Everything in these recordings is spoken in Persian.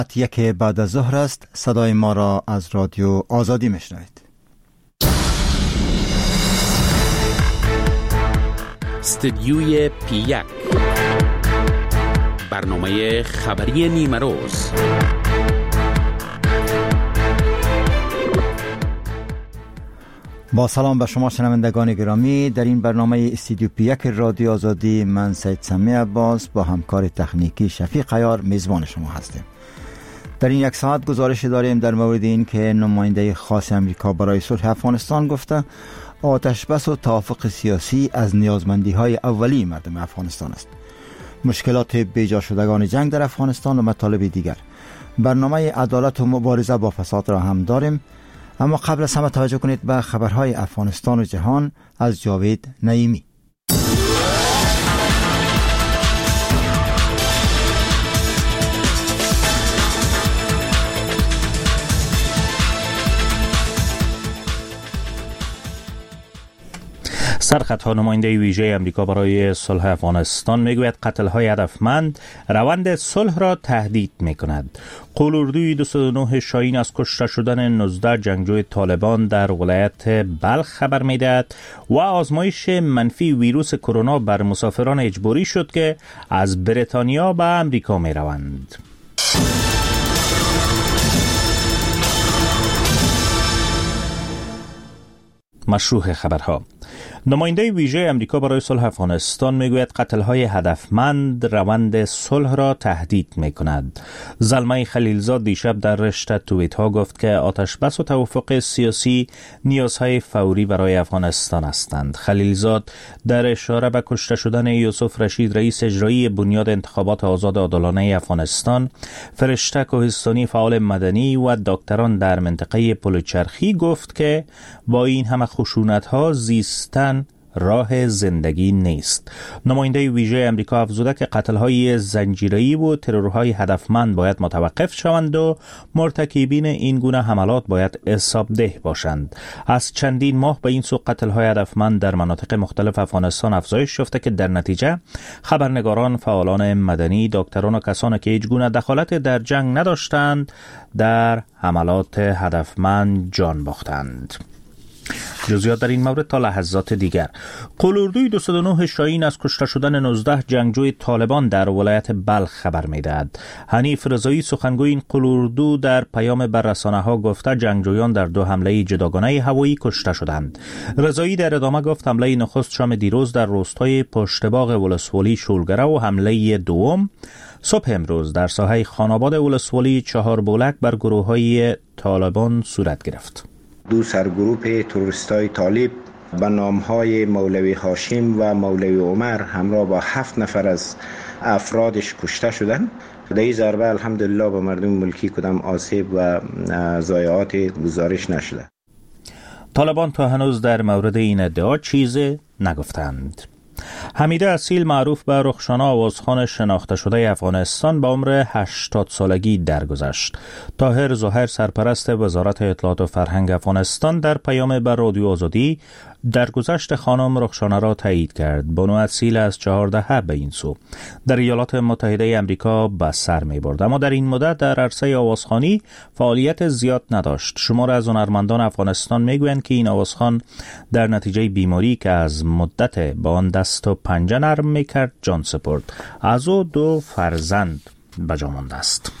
یک بعد از ظهر است. صدای ما را از رادیو آزادی میشنوید. استدیوی پی1 برنامه خبری نیمه روز. با سلام به شما شنوندگان گرامی، در این برنامه استدیو پی1 رادیو آزادی من سید سمی عباس با همکار تکنیکی شفیق عیار میزبان شما هستیم. در این یک ساعت گزارش داریم در مورد این که نماینده خاص امریکا برای صلح افغانستان گفته آتش بس و توافق سیاسی از نیازمندی های اولی مردم افغانستان است. مشکلات بیجا شدگان جنگ در افغانستان و مطالب دیگر. برنامه عدالت و مبارزه با فساد را هم داریم، اما قبل از همه توجه کنید به خبرهای افغانستان و جهان از جاوید نعیمی. سرخطها نماینده ویژه امریکا برای صلح افغانستان میگوید قتل‌های هدفمند روند صلح را تهدید می‌کند. قلوردوی 209 شاهین از کشته شدن 19 جنگجوی طالبان در ولایت بلخ خبر می‌دهد و آزمایش منفی ویروس کرونا بر مسافران اجباری شد که از بریتانیا به امریکا می‌روند. مشروع خبرها. نماینده ویژه امریکا برای صلح افغانستان میگوید قتل‌های هدفمند روند صلح را تهدید می‌کند. زلمه خلیلزاد دیشب در رشته توییت‌ها گفت که آتش بس و توافق سیاسی نیازهای فوری برای افغانستان هستند. خلیلزاد در اشاره به کشته شدن یوسف رشید رئیس اجرایی بنیاد انتخابات آزاد عادلانه افغانستان، فرشته کوهستانی فعال مدنی و دکتران در منطقه پلچرخی گفت که با این همه خشونت‌ها زیستن راه زندگی نیست. نماینده ویژه امریکا افزوده که قتل‌های زنجیره‌ای و ترورهای هدفمند باید متوقف شوند و مرتکبین این گونه حملات باید حسابده باشند. از چندین ماه به این سو قتل‌های هدفمند در مناطق مختلف افغانستان افزایش یافته که در نتیجه خبرنگاران، فعالان مدنی، دکتران و کسانی که هیچ گونه دخالت در جنگ نداشتند در حملات هدفمند جان باختند. جزئیات در این مورد تا لحظات دیگر. قلوردوی 209 شاهین از کشته شدن 19 جنگجوی طالبان در ولایت بلخ خبر می‌دهد. حنیف رضایی سخنگوی این قلوردو در پیام بر رسانه‌ها گفته جنگجویان در دو حمله جداگانه هوایی کشته شدند. رضایی در ادامه گفت حمله نخست شام دیروز در روستای پشتباغ ولسوالی شولگره و حمله دوم صبح امروز در ساحه خاناباد ولسوالی چهار بولک بر گروه‌های طالبان صورت گرفت. دو سرگروپ تروریستای طالب به نامهای مولوی هاشم و مولوی عمر همراه با 7 نفر از افرادش کشته شدند. در این ضربه الحمدلله به مردم ملکی کدام آسیب و ضایعات گزارش نشده. طالبان تا هنوز در مورد این ادعا چیزی نگفتند. حمیده اصیل معروف به رخشان آوازخوان شناخته شده افغانستان به عمر 80 سالگی درگذشت. طاهر ظاهر سرپرست وزارت اطلاعات و فرهنگ افغانستان در پیام به رادیو آزادی درگذشت خانم رخشانه را تایید کرد. بانو اصیل از 14 به این سو در ایالات متحده امریکا به سر می برد، اما در این مدت در عرصه آوازخوانی فعالیت زیاد نداشت. شمار از هنرمندان افغانستان می گویند که این آوازخوان در نتیجه بیماری که از مدت با آن دست و پنجه نرم می کرد جان سپرد. از او 2 فرزند به جا مانده است.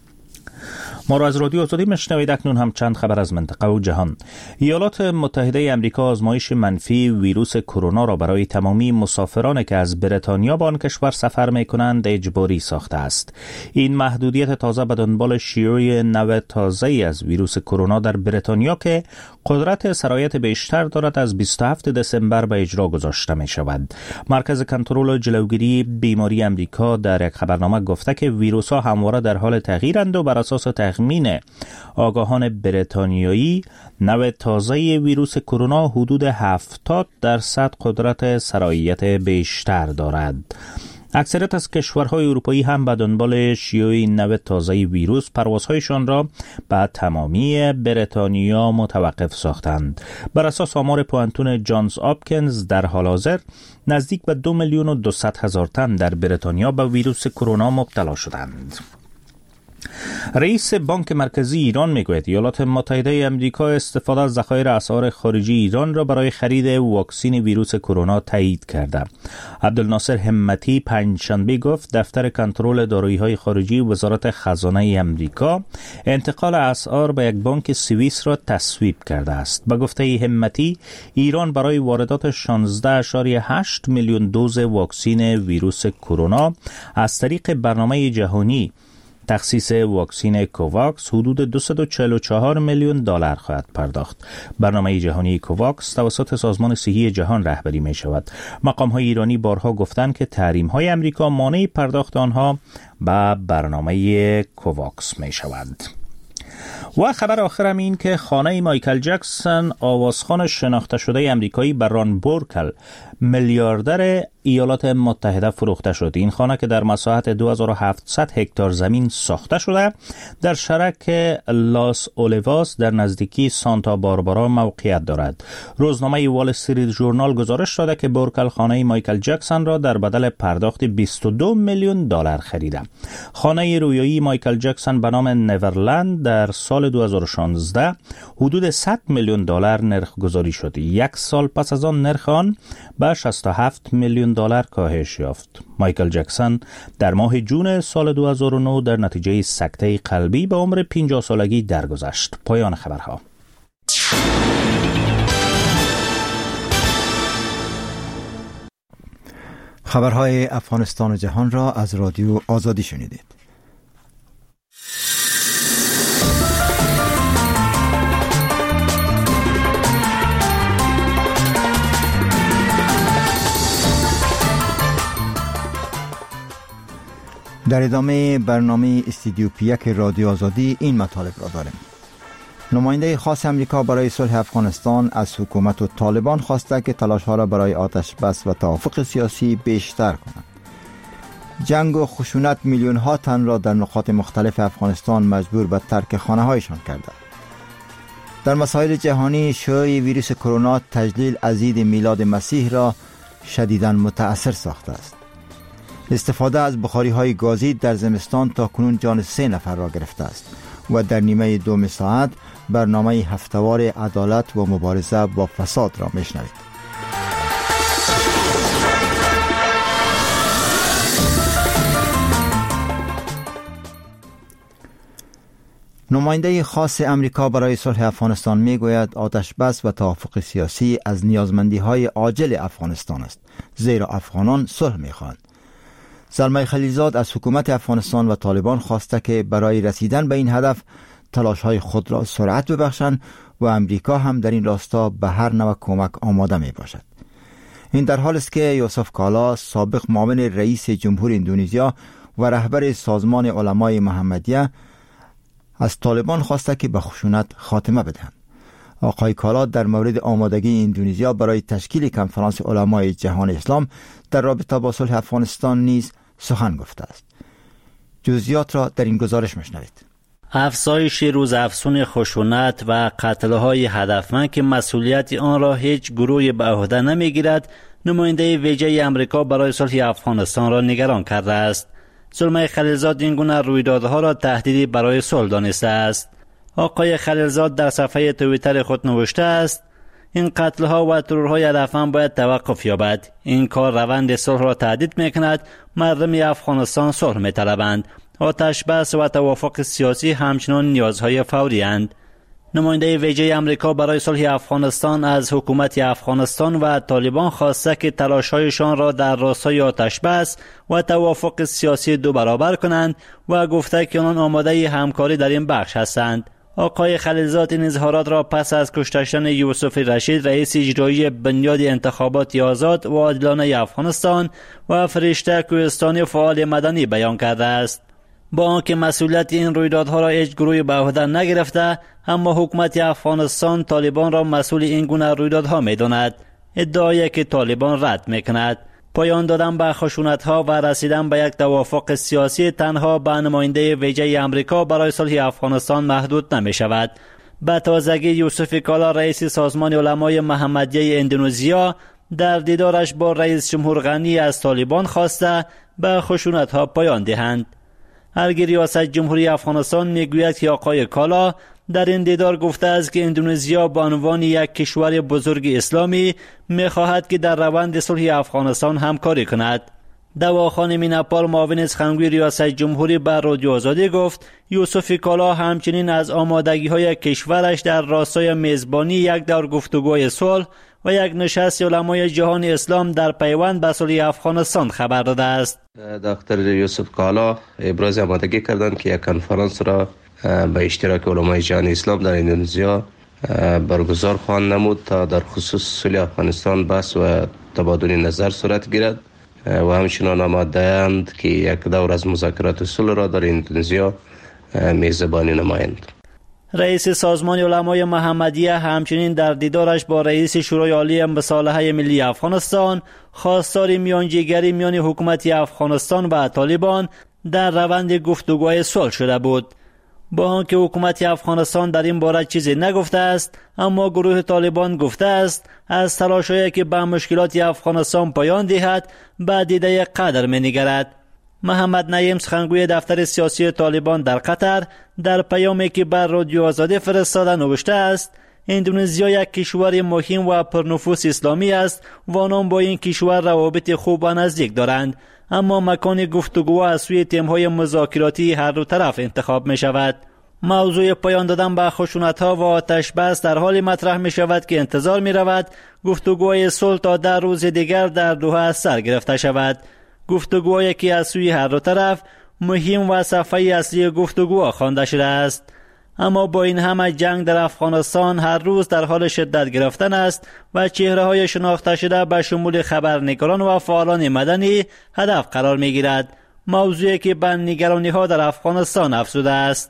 ما را از رادیو آزادی میشنوید. اکنون هم چند خبر از منطقه و جهان. ایالات متحده امریکا آزمایش منفی ویروس کرونا را برای تمامی مسافرانی که از بریتانیا به آن کشور سفر می‌کنند اجباری ساخته است. این محدودیت تازه به دنبال شیوع نوع تازه‌ای از ویروس کرونا در بریتانیا که قدرت سرایت بیشتر دارد از 27 دسامبر به اجرا گذاشته می‌شود. مرکز کنترل و جلوگیری بیماری امریکا در یک خبرنامه گفته که ویروس‌ها همواره در حال تغییرند و بر اساس تخمین آگاهان بریتانیایی نوع تازه ویروس کرونا حدود 70% قدرت سرایت بیشتر دارد. اکثریت از کشورهای اروپایی هم به دنبال شیوع این نوع تازه ویروس پروازهایشان را به تمامی بریتانیا متوقف ساختند. بر اساس آمار پوانتون جانز آپکینز در حال حاضر نزدیک به 2,200,000 تن در بریتانیا به ویروس کرونا مبتلا شدند. رئیس بانک مرکزی ایران میگوید ایالات متحده آمریکا استفاده از ذخایر اسعار خارجی ایران را برای خرید واکسن ویروس کرونا تایید کرده. عبدالناصر همتی پنجشنبه گفت دفتر کنترل دارایی‌های خارجی وزارت خزانه آمریکا انتقال اسعار به یک بانک سوئیس را تصویب کرده است. به گفته همتی ایران برای واردات 16.8 میلیون دوز واکسن ویروس کرونا از طریق برنامه جهانی تخصیص واکسن کوواکس حدود 244 میلیون دلار خواهد پرداخت. برنامه جهانی کوواکس توسط سازمان صحی جهان رهبری می شود. مقام‌های ایرانی بارها گفتند که تحریم‌های آمریکا مانع پرداخت آنها به برنامه کوواکس می شود. و خبر آخرم این که خانه مایکل جکسون آوازخوان شناخته شده آمریکایی بران بورکل میلیاردر ایالات متحده فروخته شد. این خانه که در مساحت 2700 هکتار زمین ساخته شده در شرق لاس اولیواس در نزدیکی سانتا باربارا موقعیت دارد. روزنامه وال استریت ژورنال گزارش داده که بورکل خانه مایکل جکسون را در بدل پرداخت 22 میلیون دلار خریده. خانه رویایی مایکل جکسون به نام نیورلند در سال 2016 حدود 100 میلیون دلار نرخ گذاری شد. یک سال پس از آن نرخ آن به 67 میلیون دلار کاهش یافت. مایکل جکسون در ماه جون سال 2009 در نتیجه سکته قلبی به عمر 50 سالگی درگذشت. پایان خبرها. خبرهای افغانستان و جهان را از رادیو آزادی شنیدید. در ادامه برنامه استودیو پیک رادیو آزادی این مطالب را داریم. نماینده خاص امریکا برای صلح افغانستان از حکومت و طالبان خواسته که تلاش‌ها را برای آتش بس و توافق سیاسی بیشتر کنند. جنگ و خشونت میلیون‌ها تن را در نقاط مختلف افغانستان مجبور به ترک خانه‌هایشان کرده. در مسائل جهانی شیوع ویروس کرونا تجلیل از عید میلاد مسیح را شدیداً متأثر ساخته است. استفاده از بخاری‌های گازی در زمستان تا کنون جان 3 نفر را گرفته است و در نیمه دوم ساعت برنامه هفته‌وار عدالت و مبارزه با فساد را میشنوید. نماینده خاص امریکا برای صلح افغانستان میگوید آتش بس و توافق سیاسی از نیازمندی‌های عاجل افغانستان است، زیرا افغانان صلح می‌خواهند. زلمه خلیلزاد از حکومت افغانستان و طالبان خواسته که برای رسیدن به این هدف تلاش‌های خود را سرعت ببخشند و امریکا هم در این راستا به هر نوع کمک آماده می باشد. این در حال است که یوسف کالا سابق معاون رئیس جمهور اندونزیا و رهبر سازمان علمای محمدیه از طالبان خواسته که به خشونت خاتمه بدهند. آقای کالا در مورد آمادگی اندونزیا برای تشکیل کنفرانس علمای جهان اسلام در رابطه با صلح افغانستان نیز سخن گفته است. جزئیات را در این گزارش میشنوید. افزایش روزافزون خشونت و قتل‌های هدفمند که مسئولیت آن را هیچ گروهی به عهده نمیگیرد، نماینده ویژه آمریکا برای صلح افغانستان را نگران کرده است. زلمه خلیلزاد این گونه رویدادها را تهدیدی برای صلح دانسته است. آقای خلیلزاد در صفحه توییتر خود نوشته است: این قتل‌ها و ترورهای هدفمند باید توقف یابد. این کار روند صلح را تهدید می‌کند. مردم افغانستان صلح می‌طلبند. آتش بس و توافق سیاسی همچنان نیازهای فوری اند. نماینده ویژه آمریکا برای صلح افغانستان از حکومت افغانستان و طالبان خواسته که تلاش‌هایشان را در راستای آتش بس و توافق سیاسی 2 برابر کنند و گفته که آنان آماده همکاری در این بخش هستند. آقای خلیلزاد این اظهارات را پس از کشته شدن یوسف رشید رئیس اجرایی بنیاد انتخابات آزاد و عادلانه افغانستان و فرشته کوهستانی فعال مدنی بیان کرده است. با آنکه مسئولیت این رویدادها را هیچ گروهی به عهده نگرفته، اما حکومت افغانستان طالبان را مسئول این گونه رویدادها می‌داند. ادعایی که طالبان رد می‌کند. پایان دادن به خشونت‌ها و رسیدن به یک توافق سیاسی تنها به نماینده ویژه آمریکا برای صلح افغانستان محدود نمی‌شود. به تازگی یوسف کالا رئیس سازمان علمای محمدیه اندونزیا در دیدارش با رئیس جمهور غنی از طالبان خواسته به خشونت‌ها پایان دهند. هرگاه ریاست جمهوری افغانستان میگوید که آقای کالا در این دیدار گفته است که اندونزیا به عنوان یک کشور بزرگ اسلامی می‌خواهد که در روند صلح افغانستان همکاری کند. دوا خانم نپال معاون سخنگوی ریاست جمهوری بر رادیو آزادی گفت یوسف کالا همچنین از آمادگی‌های کشورش در راستای میزبانی یک دور گفتگوی صلح و یک نشست علمای جهان اسلام در پیوند به صلح افغانستان خبر داده است. دکتر یوسف کالا ابراز آمادگی کردند که یک کنفرانس را به اشتراک علمای جهان اسلام در اندونزیا برگزار خواهند نمود تا در خصوص صلح افغانستان بحث و تبادل نظر صورت گیرد و همچنین آماده‌اند که یک دور از مذاکرات صلح را در اندونزیا میزبانی نمایند. رئیس سازمان علمای محمدیه همچنین در دیدارش با رئیس شورای عالی مصالحه ملی افغانستان خواستار میانجیگری میان حکومت افغانستان و طالبان در روند گفتگوهای صلح شده بود. با آنکه حکومت افغانستان در این باره چیزی نگفته است، اما گروه طالبان گفته است از تلاش‌هایی که به مشکلات افغانستان پایان دهد به دیده قدر می‌نگرد. محمد نعیم سخنگوی دفتر سیاسی طالبان در قطر در پیامی که بر رادیو آزادی فرستاده نوشته است اندونزیا یک کشور مهم و پرنفوذ اسلامی است و آنان با این کشور روابط خوب و نزدیک دارند، اما مکان گفتگو از سوی تیم‌های مذاکراتی هر دو طرف انتخاب می شود. موضوع پایان دادن به خشونت‌ها و آتش بس در حال مطرح می شود که انتظار می رود گفتگوهای صلح تا 10 روز دیگر در دوحه سر گرفته شود. گفتگوهایی که از سوی هر دو طرف مهم و صفحه اصلی گفتگوها خوانده شده است. اما با این همه جنگ در افغانستان هر روز در حال شدت گرفتن است و چهره‌های شناخته شده به شمول خبرنگاران و فعالان مدنی هدف قرار می‌گیرد، موضوعی که به نگرانی‌ها در افغانستان افزوده است.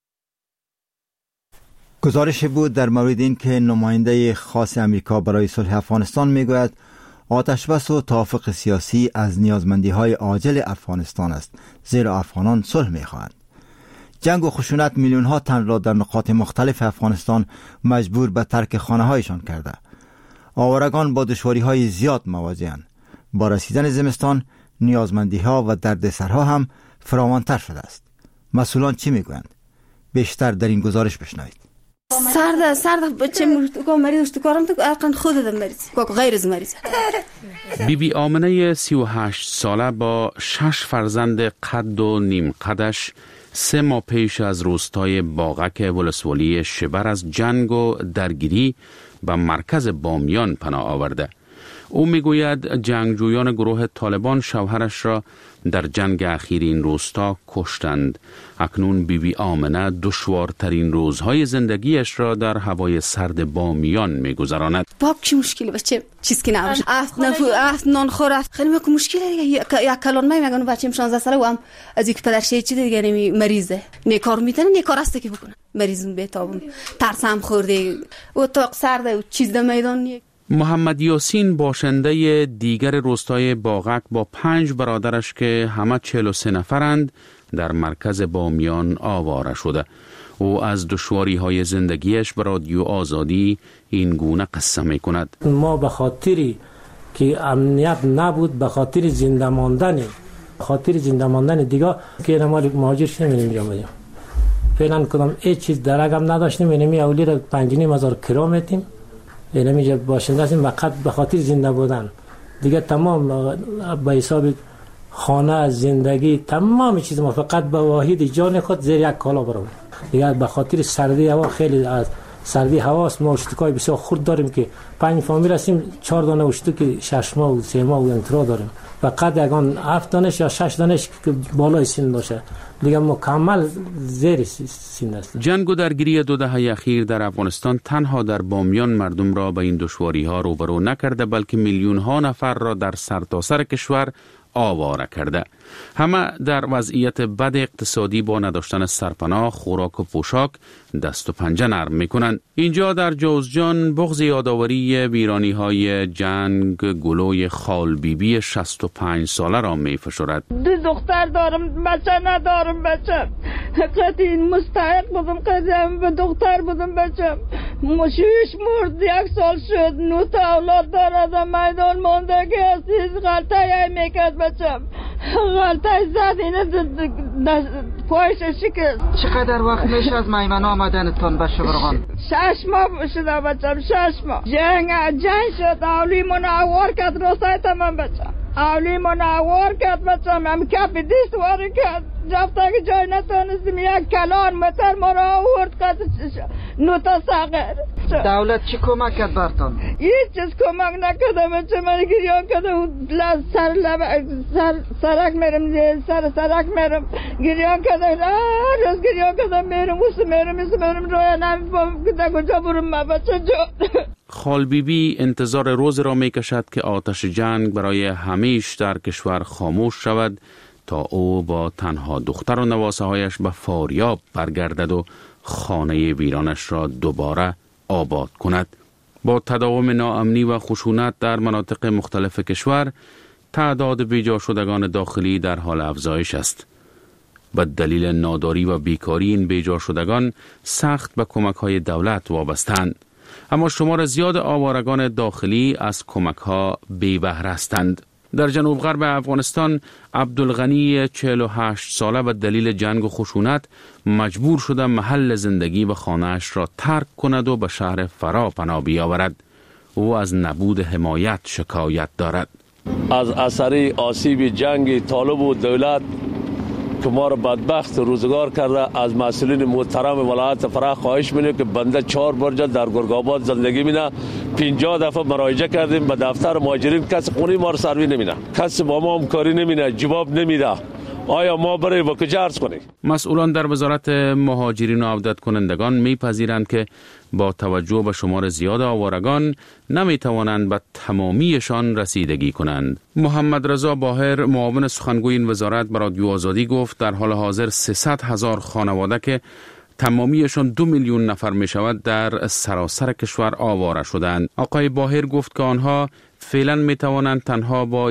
گزارش بود در مورد این که نماینده خاص امریکا برای صلح افغانستان میگوید آتشبس و توافق سیاسی از نیازمندی‌های عاجل افغانستان است، زیرا افغانان صلح می‌خواهند. جنگ و خشونت میلیون‌ها تن را در نقاط مختلف افغانستان مجبور به ترک خانه‌هایشان کرده. آوارگان با دشواری‌های زیاد مواجه‌اند. با رسیدن زمستان نیازمندی‌ها و دردسرها هم فراوان‌تر شده است. مسئولان چی میگویند؟ بیشتر در این گزارش بشنوید. سرد بچه مریض تو کارم تو اقن خودم مریض کو غیر از مریض. بیبی آمنه 38 ساله با 6 فرزند قد و نیم قدش 3 ماه پیش از روستای باغک ولسوالی شبر از جنگ و درگیری به مرکز بامیان پناه آورده. او میگوید جنگجویان گروه طالبان شوهرش را در جنگ اخیر این روستا کشتند. اکنون بیبی آمنه دشوارترین روزهای زندگیش را در هوای سرد بامیان میگذراند. باب چی مشکلی بچه چیز که نباشه افت نان خورد خیلی مشکل دیگه یک کلان میگن بچه‌م 16 ساله و هم از یک پدرشه چی دیگه مریضه نیکار میتونه نیکار است که بکنه مریض بیتابون ترسم خورده و تا سرد و چیز در میدان. محمد یاسین باشنده دیگر روستای باغک با 5 برادرش که همه 43 نفرند در مرکز بامیان آواره شده. او از دشواری‌های زندگیش به رادیو آزادی این گونه قصه می‌کند. ما به خاطری که امنیت نبود، به خاطر زنده ماندن دیگه که ما مهاجر شدیم اینجا فعلا کدام هیچ چیز درگم نداشتیم. اینمی اولی را 5,500 کرا میتیم اینمی باشنده هستیم فقط به خاطر زنده بودن دیگه. تمام به حساب خانه، زندگی، تمام چیز ما فقط به واحد جان خود زیر یک کالا برام دیگه. به خاطر سردی هوا، خیلی از سردی هواست ما اشتکای بسیار خرد داریم که 5 فامیل هستیم، 4 دانه اشتک 6 ماه و 3 ماه و انترا داریم. فقط یگان 7 دانش یا 6 دانش که بالای سن باشه دیگه مکمل زیر سن است. جنگ و درگیری 2 دهه اخیر در افغانستان تنها در بامیان مردم را به این دشواری‌ها روبرو نکرده، بلکه میلیون‌ها نفر را در سرتاسر کشور آواره کرده. همه در وضعیت بد اقتصادی با نداشتن سرپناه، خوراک و پوشاک دست و پنجه نرم میکنند. اینجا در جوزجان بغض یادآوری ویرانی‌های جنگ گلوی خال بیبی 65 ساله را میفشرد. 2 دختر دارم، بچه ندارم. بچه قطعی مستحق بودم، قطعی به دختر بودم. بچه مشویش مرد، 1 سال شد. 9 تا اولاد دارد، میدان ماندگی هستی. غلطه میکرد بچه، غلطه زد اینه پایش شکست. چقدر وقت میشه از میمن آمدنتون به شبرغان؟ 6 ماه شده بچم، 6 ماه. جنگ شد، اولی منوار کرد روسای تمام بچم. اولی منوار کرد بچم، هم کپ دیست واری کرد. رفته که جای نتونستیم، یک کلان متر ما را آورد کرد نوتا ساغر. دولت چی کمک کرد برتون؟ هیچ چیز کمک نکرده بچه، من گریان کرده سرک میرم، سرک میرم گریان کرده، روز گریان کرده میرم روی نمیفهم که کجا برم ما بچه جو. خال بیبی انتظار روز را می کشد که آتش جنگ برای همیشه در کشور خاموش شود تا او با تنها دختر و نواسه هایش به فاریاب برگردد و خانه ویرانش را دوباره آباد کند. با تداوم ناامنی و خشونت در مناطق مختلف کشور، تعداد بیجا شدگان داخلی در حال افزایش است. به دلیل ناداری و بیکاری این بیجا شدگان سخت به کمک‌های دولت وابستند. اما شمار زیاد آوارگان داخلی از کمک‌ها بی بهره هستند. در جنوب غرب افغانستان عبدالغنی 48 ساله به دلیل جنگ و خشونت مجبور شده محل زندگی و خانه‌اش را ترک کند و به شهر فرا پناه بیاورد. او از نبود حمایت شکایت دارد. از اثر آسیب جنگ طالب و دولت که ما را بدبخت روزگار کرده، از مسئولین محترم ولایت فرا خواهش می‌کنیم که بنده 4 برجه در گرگ‌آباد زندگی می‌کنه. 50 دفعه مراجعه کردیم به دفتر مهاجرین، کسی خونه ما را سروی نمی‌کنه، کسی با ما همکاری نمی‌کنه، جواب نمیده. آیا ما برای با کجا عرض کنیم؟ مسئولان در وزارت مهاجرین و عودت کنندگان می‌پذیرند که با توجه به شمار زیاد آوارگان نمی‌توانند به تمامیشان رسیدگی کنند. محمد رضا باهر معاون سخنگوی این وزارت به رادیو آزادی گفت در حال حاضر 300,000 خانواده که تمامیشان 2 میلیون نفر می شود در سراسر کشور آواره شدند. آقای باهر گفت که آنها فعلا می توانند تنها با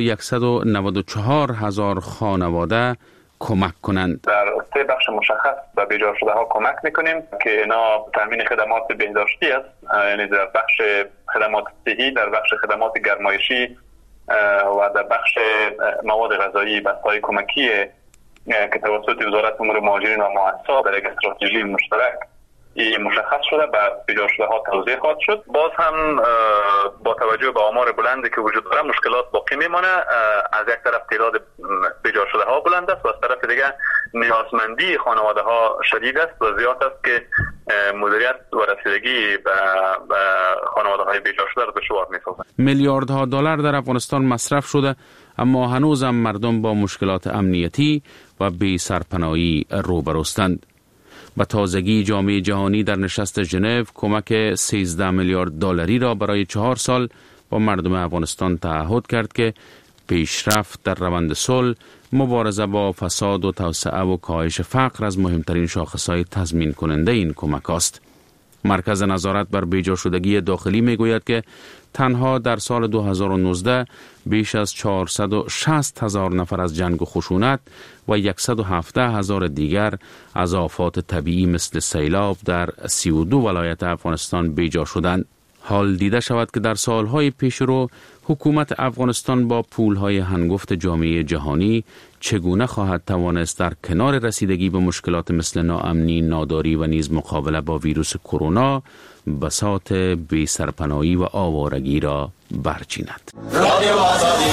194,000 خانواده کمک کنند. در 3 بخش مشخص به بیجا شده ها کمک میکنیم که اینا تامین خدمات بهداشتی است، یعنی در بخش خدمات صحی، در بخش خدمات گرمایشی و در بخش مواد غذایی، بسته‌های کمکی که توسط وزارت امور مهاجرین و مؤسسات در یک استراتژی مشترک مشخص شده به بیجا شده ها توزیع خواهد شد. باز هم با توجه به آمار بلندی که وجود داره مشکلات باقی میمانه. از یک طرف تعداد بیجا شده ها بلند است و از طرف دیگه نیازمندی خانواده ها شدید است و زیاد است که مدیریت و رسیدگی به خانواده های بیجا شده را دشوار می‌سازد. میلیاردها دلار در افغانستان مصرف شده، اما هنوزم مردم با مشکلات امنیتی و بی سرپناهی روبروستند. به تازگی جامعه جهانی در نشست ژنو کمک 13 میلیارد دلاری را برای 4 سال با مردم افغانستان تعهد کرد که پیشرفت در روند صلح، مبارزه با فساد و توسعه و کاهش فقر از مهمترین شاخصهای تضمین کننده این کمک است. مرکز نظارت بر بیجا شدگی داخلی می گوید که تنها در سال 2019 بیش از 460,000 نفر از جنگ و خشونت و 117,000 دیگر از آفات طبیعی مثل سیلاب در 32 ولایت افغانستان بیجا شدند. حال دیده شود که در سالهای پیش رو حکومت افغانستان با پولهای هنگفت جامعه جهانی چگونه خواهد توانست در کنار رسیدگی به مشکلات مثل ناامنی، ناداری و نیز مقابله با ویروس کرونا بساط بی سرپناهی و آوارگی را برچیند. رادیو آزادی.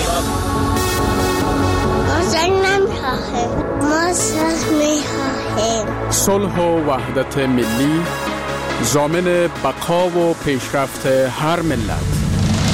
جنگ نمی‌خواهیم، ما صلح می‌خواهیم. صلح و وحدت ملی ضامن بقا و پیشرفت هر ملت.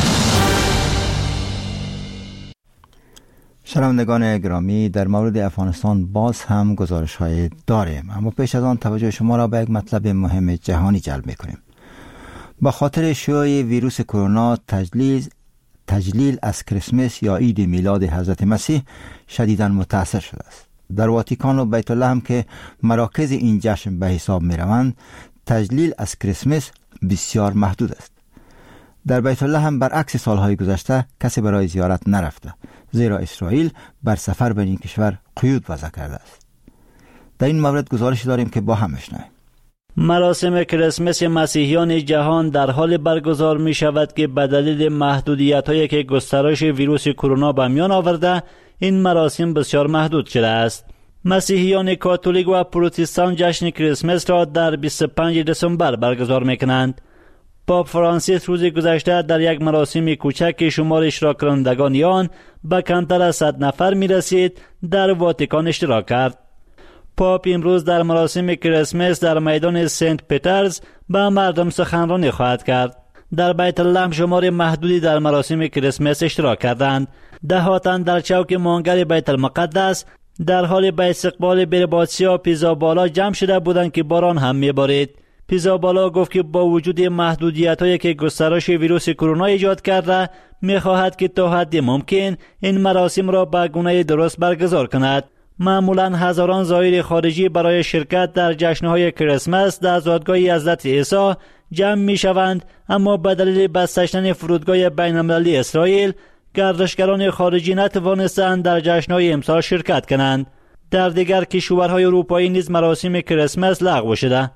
شنوندگان گرامی، در مورد افغانستان باز هم گزارش‌های داریم، اما پیش از آن توجه شما را به یک مطلب مهم جهانی جلب می‌کنیم. با خاطر شیوع ویروس کرونا تجلیل از کریسمس یا عید میلاد حضرت مسیح شدیداً متاثر شده است. در واتیکان و بیت لحم که مراکز این جشن به حساب می‌روند، تجلیل از کریسمس بسیار محدود است. در بیت لحم برعکس سالهای گذشته کسی برای زیارت نرفته، زیرا اسرائیل بر سفر به این کشور قیود وضع کرده است. در این مورد گزارشی داریم که با هم بشنویم. مراسم کریسمس مسیحیان جهان در حال برگزار می شود که به دلیل محدودیت‌هایی که گسترش ویروس کرونا به میان آورده، این مراسم بسیار محدود شده است. مسیحیان کاتولیک و پروتستان جشن کریسمس را در 25 دسامبر برگزار می‌کنند. پاپ فرانسیس روز گذشته در یک مراسم کوچک که شمار اشتراک کنندگان آن به کمتر از 100 نفر می‌رسید در واتیکان اشتراک کرد. پاپ امروز در مراسم کریسمس در میدان سنت پیترز به مردم سخنرانی خواهد کرد. در بیت لحم شمار محدودی در مراسم کریسمس اشتراک کردند. ده‌ها تن در چوک مانگر بیت المقدس در حال به استقبال برباتسیا پیزابالا جمع شده بودند که باران هم می‌بارید. پیزابالا گفت که با وجود محدودیت‌هایی که گسترش ویروس کرونا ایجاد کرده می‌خواهد که تا حد ممکن این مراسم را به گونه درست برگزار کند. معمولاً هزاران زائر خارجی برای شرکت در جشن‌های کریسمس در زادگاه حضرت عیسی جمع می‌شوند، اما به دلیل بسته شدن فرودگاه بین‌المللی اسرائیل گردشگران خارجی نتوانستند در جشن‌های امسال شرکت کنند. در دیگر کشورهای اروپایی نیز مراسم کریسمس لغو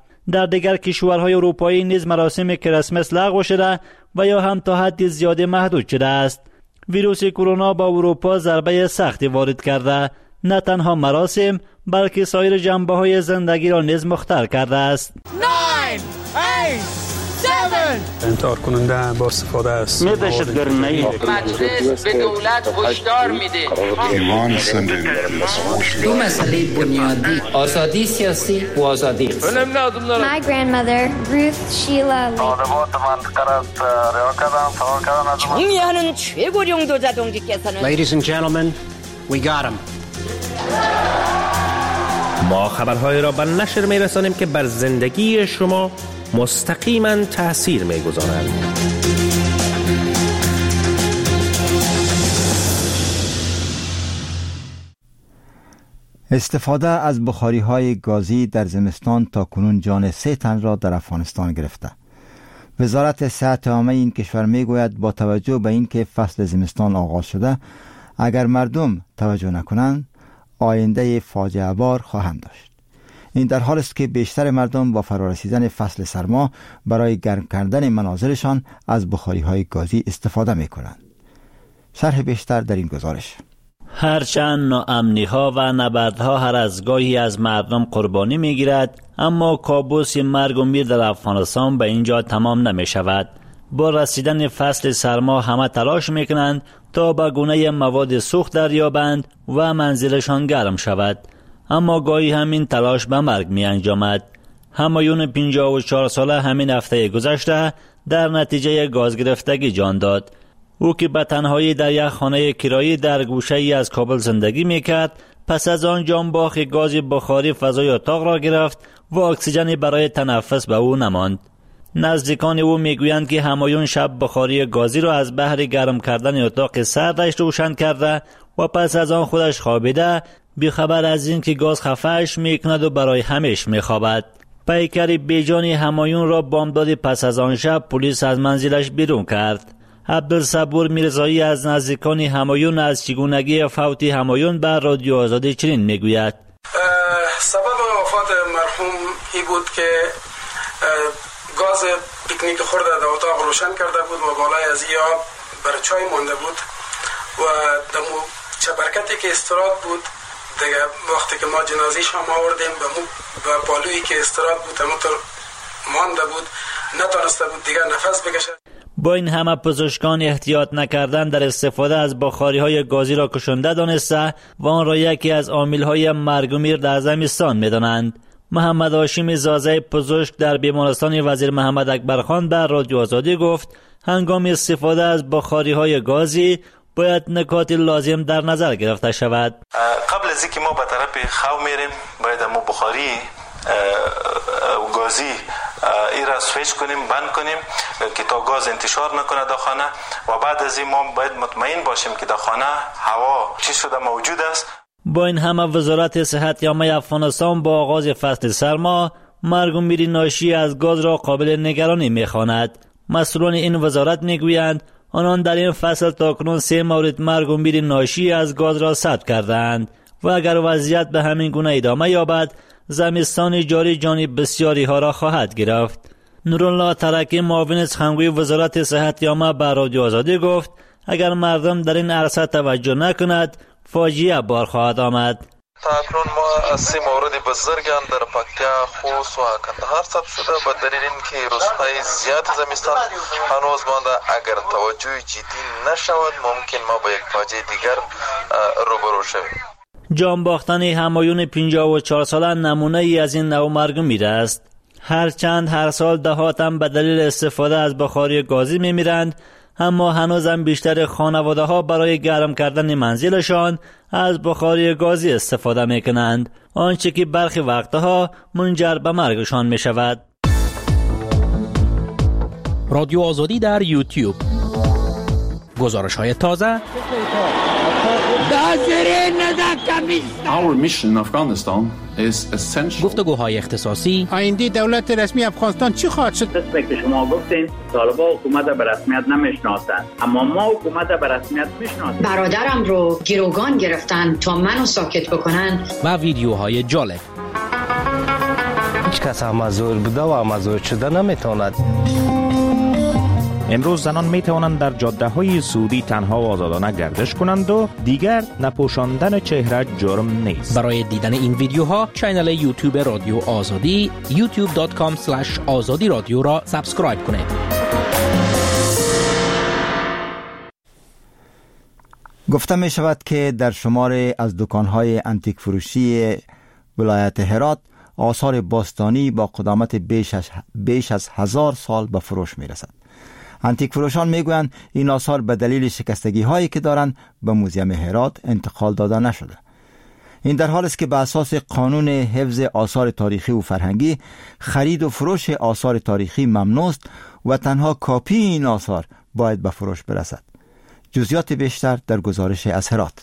شده و یا هم تا حد زیاد محدود شده است. ویروس کرونا با اروپا ضربه سختی وارد کرده، نه تنها مراسم بلکه سایر جنبه‌های زندگی را نیز مختل کرده است. 9 8 7 انتحار کننده با استفاده است. مجلس به دولت هشدار میده. دو مسئله بنیادی، آزادی سیاسی و آزادی اقتصادی. My grandmother, Ruth Sheila Lee. 총리하는 최고령 도자동지께서는 Ladies and gentlemen, we got him. ما خبرهای را به نشر می‌رسانیم که بر زندگی شما مستقیما تأثیر می‌گذارند. استفاده از بخاری‌های گازی در زمستان تا کنون جان 3 تن را در افغانستان گرفته. وزارت صحت عامه این کشور میگوید با توجه به اینکه فصل زمستان آغاز شده، اگر مردم توجه نکنند آینده فاجعه بار خواهند داشت. این در حالی است که بیشتر مردم با فرارسیدن فصل سرما برای گرم کردن منازلشان از بخاری‌های گازی استفاده می‌کنند. شرح بیشتر در این گزارش. هرچند ناامنی‌ها و نبردها هر از گاهی از مردم قربانی می‌گیرد، اما کابوس مرگ و میر در افغانستان به اینجا تمام نمی‌شود. با رسیدن فصل سرما همه تلاش می‌کنند تا به گونه مواد سوخت دریابند و منزلشان گرم شود، اما گاهی همین تلاش به مرگ می‌انجامد. همایون 54 ساله همین هفته گذشته در نتیجه گاز گرفتگی جان داد. او که به تنهایی در یک خانه کرایی در گوشه‌ای از کابل زندگی می‌کرد، پس از آن جانباخ گاز بخاری فضای اتاق را گرفت و اکسیژنی برای تنفس به او نماند. نزدیکان او میگویند که همایون شب بخاری گازی را از بهر گرم کردن اتاق سردش روشن کرده و پس از آن خودش خوابیده، بیخبر از این که گاز خفه‌اش میکند و برای همیشه میخوابد. پیکر بیجانی همایون را بامداد پس از آن شب پلیس از منزلش بیرون کرد. عبدالصبور میرزایی از نزدیکان همایون از چگونگی فوت همایون بر رادیو آزادی چنین میگوید. سبب وفات مرحوم ای بود که گاز پیکنیک خورده در اتاق روشن کرده بود و بالای از آب برای چای مانده بود و دمو چبرکتی که استراد بود دیگه وقتی که ما جنازیش هم آوردیم به پالویی که استراد بود همونطور مانده بود، نتونسته بود دیگه نفس بکشه. با این همه پزشکان احتیاط نکردن در استفاده از بخاری‌های گازی را کشنده دانسته و آن را یکی از عامل‌های مرگ و میر در زمستان می‌دانند. محمد هاشم زازه پزشک در بیمارستان وزیر محمد اکبرخان بر رادیو آزادی گفت هنگام استفاده از بخاری‌های گازی باید نکات لازم در نظر گرفته شود. قبل از اینکه ما به طرف خو میریم باید مو بخاری گازی ای را سویچ کنیم، بند کنیم که تا گاز انتشار نکنه در خانه و بعد از این ما باید مطمئن باشیم که در خانه هوا چی شده موجود است. با این همه وزارت صحت عامه افغانستان با آغاز فصل سرما مرگ و میر ناشی از گاز را قابل نگرانی می‌خواند. مسئولان این وزارت میگویند آنان در این فصل تاکنون 3 مورد مرگ و میر ناشی از گاز را ثبت کردند و اگر وضعیت به همین گونه ادامه یابد زمستان جاری جان بسیاری ها را خواهد گرفت. نورالله ترکی معاون سخنگوی وزارت صحت عامه بر رادیو آزادی گفت اگر مردم در این عرصه توجه نکند فاجعه بار خواهد آمد. تا اکنون ما از 3 مورد بزرگ در پکتیا، خوست و کندهار ثبت شده به دلیل اینکه روزهای زیاد زمستان هنوز مانده. اگر توجه جدی نشود ممکن ما با یک فاجعه دیگر روبرو شویم. جان باختن همایون 54 ساله نمونه ای از این نوع مرگ میره است. هرچند هر سال دهاتم به دلیل استفاده از بخاری گازی میمیرند، اما هنوزم بیشتر خانواده ها برای گرم کردن منزلشان از بخاری گازی استفاده میکنند، آنچه که برخی وقتها منجر به مرگشان میشود. رادیو آزادی در یوتیوب، گزارش های تازه. Our mission in Afghanistan is essential. گفتگوهای اختصاصی. آینده دولت رسمی افغانستان چی خواهد شد؟ مثل که شما گفتین طالبان حکومت به رسمیت نمیشناسند، اما ما حکومت به رسمیت میشناسیم. برادرم رو گروگان گرفتن تا منو ساکت بکنن. و ویدیوهای جالب. هیچ کس مزور بوده و مزور شده نمیتواند. امروز زنان می توانند در جاده های سعودی تنها و آزادانه گردش کنند و دیگر نپوشاندن چهره جرم نیست. برای دیدن این ویدیوها کانال یوتیوب رادیو آزادی youtube.com/azadi رادیو را سابسکرایب کنید. گفته می شود که در شمار از دکانهای انتیک فروشی ولایت هرات آثار باستانی با قدامت بیش از 1000 سال به فروش می رسد. انتیک فروشان میگویند این آثار به دلیل شکستگی هایی که دارند به موزیم هرات انتقال داده نشده. این در حالی است که به اساس قانون حفظ آثار تاریخی و فرهنگی خرید و فروش آثار تاریخی ممنوع است و تنها کاپی این آثار باید به فروش برسد. جزئیات بیشتر در گزارش از هرات.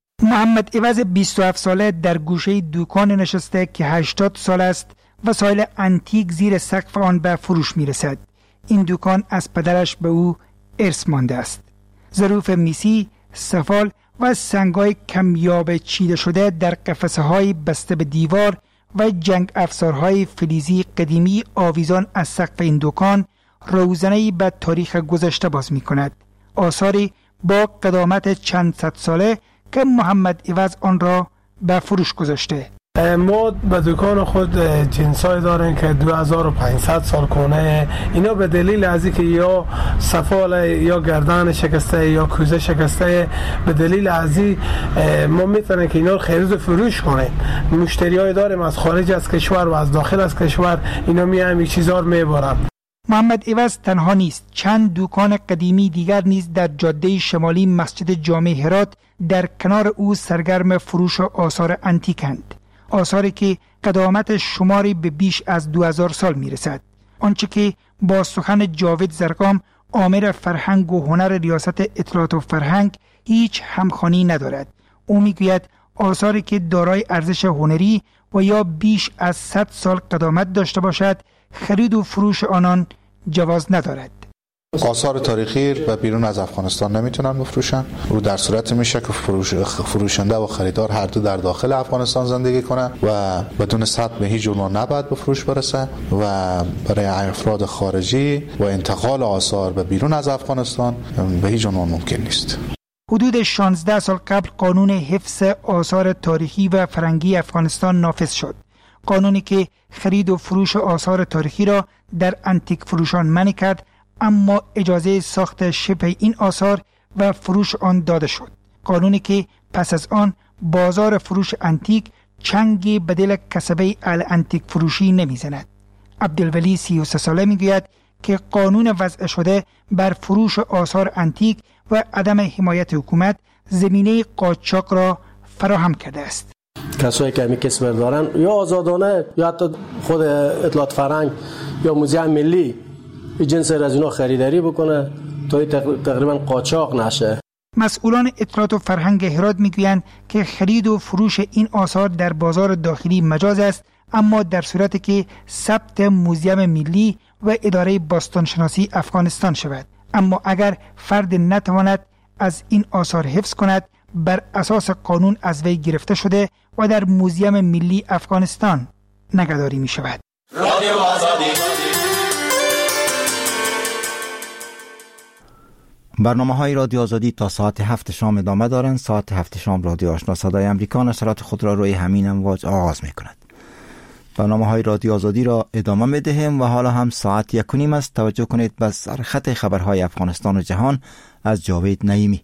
محمد عوض 27 ساله در گوشه دکان نشسته که 80 سال است. وسایل انتیک زیر سقف آن به فروش میرسد. این دکان از پدرش به او ارث مانده است. ظروف میسی، سفال و سنگای کمیاب چیده شده در قفسه‌های بسته به دیوار و جنگ افزارهای فلزی قدیمی آویزان از سقف این دکان روزنه‌ای به تاریخ گذشته باز می‌کند. آثاری با قدامت چند صد ساله که محمد عوض آن را به فروش گذاشته. ما به دکان خود جنسای داریم که 2500 سال کنه. اینا به دلیل از اینکه یا سفال یا گردن شکسته یا کوزه شکسته، به دلیل از این ما میتونیم که اینا رو خرید و فروش کنیم. مشتریای داریم از خارج از کشور و از داخل از کشور، اینا میایم این چیزا رو میبرن. محمد عوض تنها نیست، چند دکان قدیمی دیگر نیز در جاده شمالی مسجد جامع هرات در کنار او سرگرم فروش آثار انتیکند. آثاری که قدامت شماری به بیش از 2000 سال میرسد. آنچه که با سخن جاوید زرقام آمر فرهنگ و هنر ریاست اطلاعات و فرهنگ هیچ همخوانی ندارد. او میگوید آثاری که دارای ارزش هنری و یا بیش از 100 سال قدامت داشته باشد خرید و فروش آنان جواز ندارد. آثار تاریخی و بیرون از افغانستان نمیتونن بفروشن. او در صورت میشه که فروشنده و خریدار هر دو در داخل افغانستان زندگی کنن و بدون ثبت به هیچ عنوان نباید به فروش برسه و برای افراد خارجی و انتقال آثار به بیرون از افغانستان به هیچ عنوان ممکن نیست. حدود 16 سال قبل قانون حفظ آثار تاریخی و فرهنگی افغانستان نافذ شد. قانونی که خرید و فروش آثار تاریخی را در انتیک فروشان منع کرد، اما اجازه ساخت شبه این آثار و فروش آن داده شد. قانونی که پس از آن بازار فروش انتیک چنگی به دل کسبه انتیک فروشی نمیزند. عبدالولی 33 ساله میگوید که قانون وضع شده بر فروش آثار انتیک و عدم حمایت حکومت زمینه قاچاق را فراهم کرده است. کسایی که همی کسب دارن یا آزادانه یا حتی خود اطلاعات فرهنگ یا موزیم ملی این جنس از اینا خریداری بکنه تا تقریبا قاچاق نشه. مسئولان اطلاعات و فرهنگ هرات میگویند که خرید و فروش این آثار در بازار داخلی مجاز است، اما در صورتی که ثبت موزیم ملی و اداره باستانشناسی افغانستان شود. اما اگر فرد نتواند از این آثار حفظ کند، بر اساس قانون از وی گرفته شده و در موزیم ملی افغانستان نگهداری می شود. رادیو آزادی. برنامه‌های رادیو آزادی تا ساعت 7 شام ادامه دارند. ساعت 7 شام رادیو آشنا صدای امریکا نشرات خود را روی همین امواج آغاز می‌کند. برنامه‌های رادیو آزادی را ادامه می‌دهیم و حالا هم ساعت 1:30 است. توجه کنید به سرخط خبرهای افغانستان و جهان از جاوید نعیمی.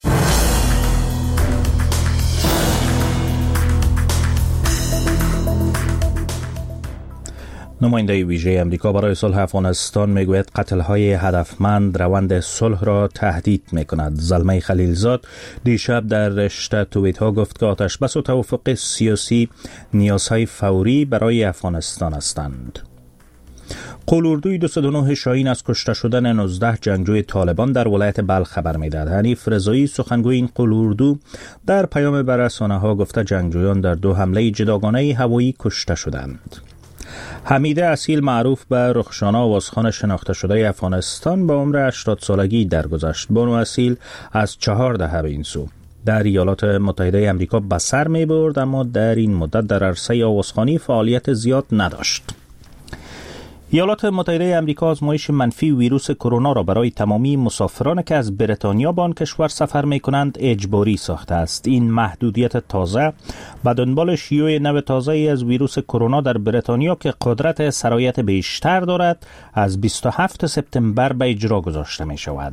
نماینده ویژه امریکا برای صلح افغانستان میگوید قتل‌های هدفمند روند صلح را تهدید می‌کند. زلمه خلیلزاد دیشب در رشته توییت‌ها گفت که آتشبس و توافق سیاسی نیازهای فوری برای افغانستان هستند. قولوردوی 209 شاهین از کشته شدن 19 جنگجوی طالبان در ولایت بلخ خبر می‌دهد. حنیف رضایی سخنگوی این قولوردو در پیام به رسانه‌ها گفته جنگجویان در 2 حمله جداگانه هوایی کشته شدند. حمیده اصیل معروف به رخشان آوازخوان شناخته شده افغانستان با عمر 80 سالگی درگذشت. بانو اصیل از 4 دهه به این سو در ایالات متحده آمریکا به سر می برد، اما در این مدت در عرصه آوازخوانی فعالیت زیاد نداشت. ایالات متحده آمریکا آزمایش منفی ویروس کرونا را برای تمامی مسافران که از بریتانیا به آن کشور سفر می‌کنند اجباری ساخته است. این محدودیت تازه به دنبال شیوع نو تازه‌ای از ویروس کرونا در بریتانیا که قدرت سرایت بیشتر دارد از 27 سپتامبر به اجرا گذاشته می‌شود.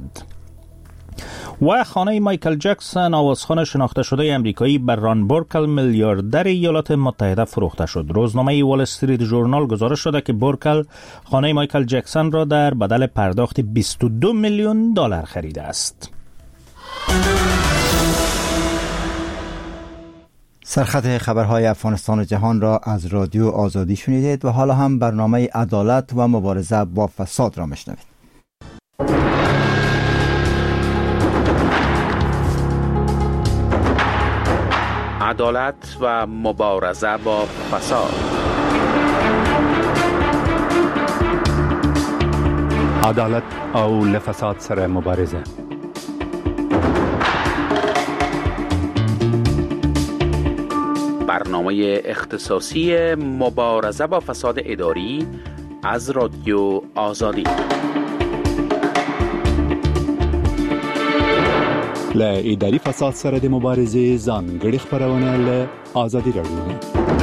و خانه مایکل جکسون آوازخوان شناخته شده امریکایی بر ران بورکل میلیاردر ایالات متحده فروخته شد. روزنامه وال استریت ژورنال گزارش داده که بورکل خانه مایکل جکسون را در بدل پرداخت 22 میلیون دلار خریده است. سرخط خبرهای افغانستان و جهان را از رادیو آزادی شنیدید و حالا هم برنامه عدالت و مبارزه با فساد را میشنوید. عدالت و مبارزه با فساد. عدالت او لفساد سره مبارزه. برنامه اختصاصی مبارزه با فساد اداری از رادیو آزادی. له اداري فساد سره د مبارزې ځانګړي خبرونه له آزادی رادیو.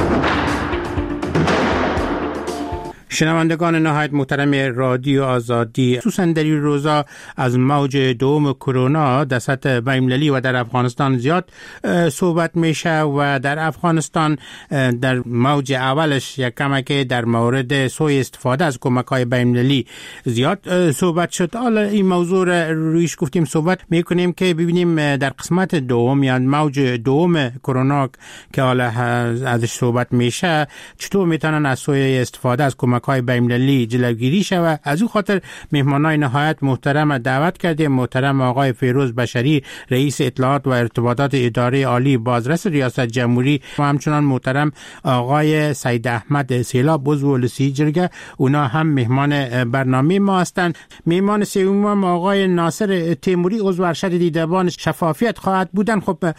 شنوندگان نهایت محترم رادیو آزادی، خصوصا در این روزا از موج دوم کرونا در سطح بین‌المللی و در افغانستان زیاد صحبت میشه و در افغانستان در موج اولش یک کمک در مورد سوء استفاده از کمک‌های بین‌المللی زیاد صحبت شد. حالا این موضوع رویش گفتیم صحبت میکنیم که ببینیم در قسمت دوم یا موج دوم کرونا که حالا ازش صحبت میشه چطور میتونن از سوء استفاده از کمک‌های بین‌المللی جلوگیری شود. از او خاطر مهمانای نهایت محترم دعوت کردیم. محترم آقای فیروز بشری رئیس اطلاعات و ارتباطات اداره عالی بازرس ریاست جمهوری و همچنان محترم آقای سید احمد سیلاب عضو لسی جرگه، اونا هم مهمان برنامه ما هستند. مهمان سوم آقای ناصر تیموری عضو ارشد دیدبان شفافیت خواهد بودن.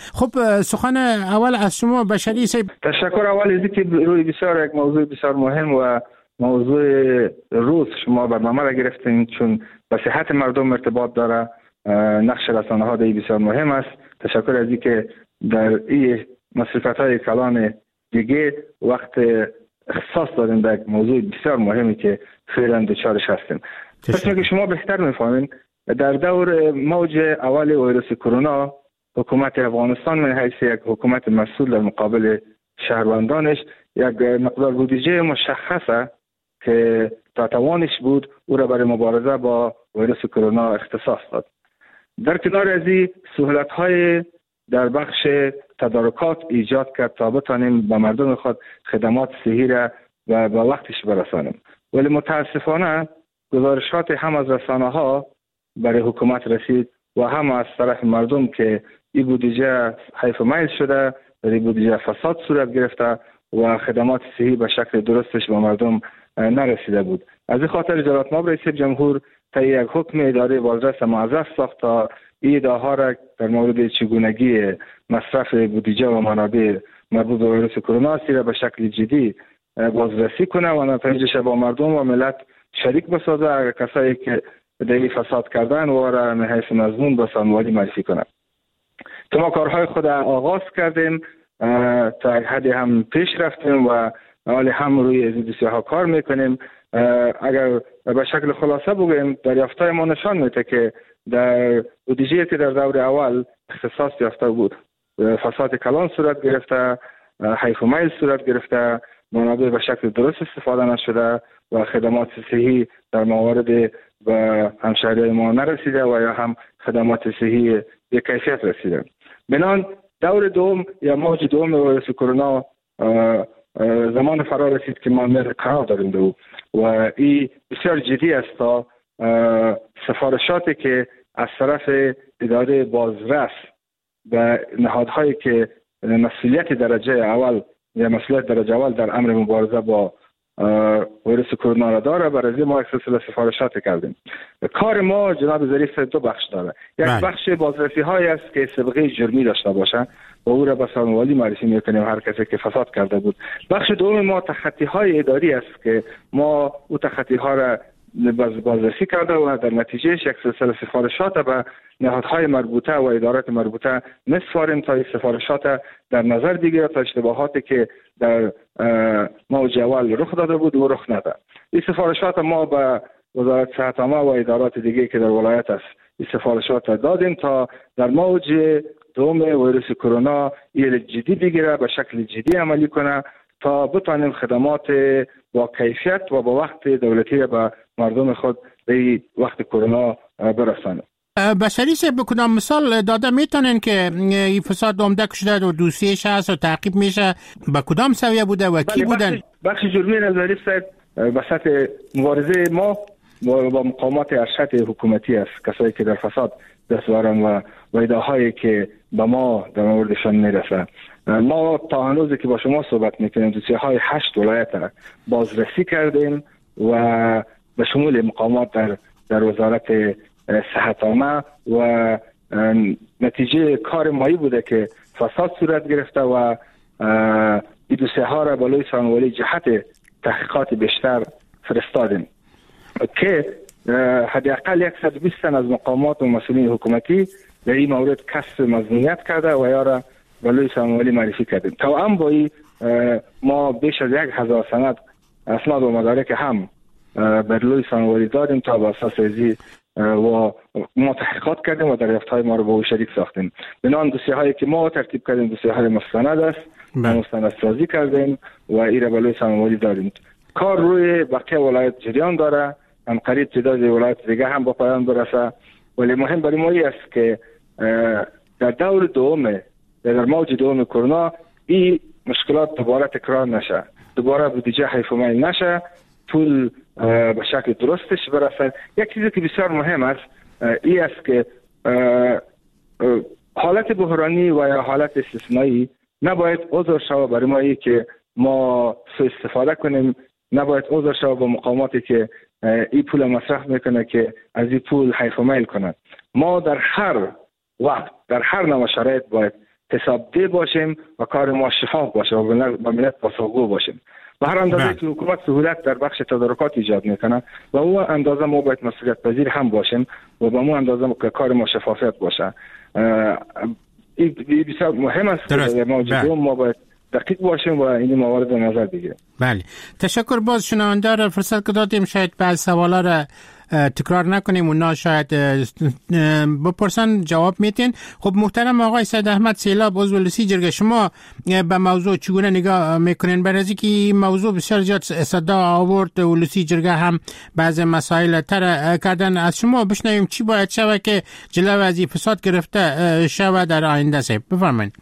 خب سخن اول از شما بشری صاحب. تشکر. اول از اینکه روی بسیار یک موضوع بسیار مهم و موضوع روز شما برنامه را گرفتین، چون به صحت مردم ارتباط داره. نقش رسانه ها در بسیار مهم است. تشکر از اینکه در این مصرفت های کلان دیگه وقت اختصاص دادیم به موضوع بسیار مهمی که فعلا دچارش هستیم. پس که شما بهتر میفهمین در دور موج اول ویروس کرونا حکومت افغانستان من حیث یک حکومت مسئول در مقابل شهروندانش یک مقدار بودجه مشخصه که تا توانش بود او را برای مبارزه با ویروس کرونا اختصاص داد. در کنار از این سهولت‌های در بخش تدارکات ایجاد کرد تا بتانیم به مردم خود خدمات صحی را و به وقتش برسانیم. ولی متاسفانه گزارشات هم از رسانه‌ها برای حکومت رسید و هم از طرف مردم که این بودجه حیف میل شده، در این بودجه فساد صورت گرفته و خدمات صحی به شکل درستش به مردم نرسیده بود. از این خاطر جلالتمآب رئیس جمهور طی یک حکم اداره بازرس موظف ساخت تا این ادعاها را در مورد چگونگی مصرف بودجه و منابع مربوط به ویروس کرونا را به شکل جدی بازرسی کنه و نتایجش با مردم و ملت شریک بسازه. اگر کسایی که در فساد کردن و را من حیث مضمون به سانوالی معرفی کنم. ما کارهای خود آغاز کردیم، تا حدی هم پیش رفتیم و حالی هم روی این دوسیه ها کار میکنیم. اگر به شکل خلاصه بگویم، دریافت‌های ما نشان میده که در بودجه که در دور اول اختصاص یافته بود، فساد کلان صورت گرفته، حیف و میل صورت گرفته، منابع به شکل درست استفاده نشده و خدمات صحی در موارد به همشهری ما نرسیده و یا هم خدمات صحی به کیفیت رسیده. بنان دور دوم یا موج دوم ویروس کرونا زمان فرا رسید که ما قرار داریم دو و این بسیار جدی است تا سفارشاتی که از طرف اداره بازرس به نهادهایی که مسئولیت درجه اول یا مسئولیت درجه اول در امر مبارزه با ویروس کرونا را داره، برای ما یک سلسله سفارشات کردیم. کار ما جناب ظریف دو بخش داره. یک بخش بازرسی های است که سابقه جرمی داشته باشه و او را به سانوالی معرفی میکنیم، هر کسی که فساد کرده بود. بخش دوم ما تخطی های اداری است که ما او تخطی ها را بازرسی کرده و در نتیجهش یک سلسله سفارشات به نهادهای مربوطه و ادارات مربوطه میسپاریم تا این سفارشات در نظر بگیره تا اشتباهاتی که در موج اول رخ داده بود و رخ نده. این سفارشات ما به وزارت صحت عامه و ادارات دیگه که در ولایت است این سفارشات دادیم تا در موج دوم ویروس کرونا این جدی بگیره، به شکل جدی عملی کنه تا بتانیم خدمات با کیفیت و با وقت دولتی را به مردم خود به وقت کرونا برسانیم. بشری به کدام مثال داده میتونن که این فساد عمده شده و دوسیش هست و تعقیب میشه، به کدام سویه بوده و کی بودن؟ بخش جرمی نظری صاحب به سطح مبارزه ما با مقامات ارشد حکومتی است، کسایی که در فساد دست دارن و ایده‌هایی که به ما در موردشان میرسه. ما تا هنوزی که با شما صحبت میکنیم دوسیه‌های 8 ولایت بازرسی کردیم و به شمول مقامات در وزارت صحت عامه و نتیجه کار مایی بوده که فساد صورت گرفته و این دوسیه‌ها را بالای سانوالی جهت تحقیقات بیشتر فرستادیم که حداقل 120 تن از مقامات و مسئولین حکومتی در این مورد کسب مظنونیت کرده و یا را بالای سانوالی معرفی کردیم. تا هم با این ما بیش از 1000 سند اسناد و مدارک هم بالای سانوالی دادیم تا به اساس ازی و ما تحقیقات کردیم و دریافت‌های ما رو با او شریک ساختیم. بنابراین دوسیه‌هایی که ما ترتیب کردیم دوسیه‌های مستند است، مستند سازی کردیم و این را بالای سانوالی داریم. کار روی بقیه ولایت جریان داره، هم قریب تعداد ولایت دیگه هم با پایان برسه، ولی مهم برای ما است که در دور دوم در موج دوم کرونا این مشکلات دوباره تکرار نشه، دوباره بودجه حیف و میل نشه، پول به شکل درستش برسه. یک چیزی که بسیار مهم است این است که حالت بحرانی و یا حالت استثنایی نباید عذر شود برای ما که ما سوء استفاده کنیم، نباید عذر شود با مقاماتی که این پول مصرف میکنه که از این پول حیف و میل کنند. ما در هر وقت در هر نوع شرایط باید حسابده باشیم و کار ما شفاف باشه و با ملت پاسخگو باشیم. به هر اندازه که حکومت سهولت در بخش تدارکات ایجاد میکنه و او اندازه ما باید مسئولیت پذیر هم باشیم و با مو اندازه که کار ما شفافیت باشه. این بسیار مهم است که ما باید دقیق باشیم و این موارد نظر بگیریم. بله، تشکر. باز شنونده را فرصت که دادیم شاید بعض سوالا را تکرار نکنیم، اونا شاید بپرسن جواب میتین. خب محترم آقای سید احمد سیلاب عضو ولسی جرگه، شما به موضوع چگونه نگاه میکنین؟ برای اینکه این موضوع بسیار زیاد صدا آورد، ولسی جرگه هم بعض مسائل تر کردن. از شما بشنویم چی باید شود که جلو از این فساد گرفته شود در آینده؟ سه بفرمایید.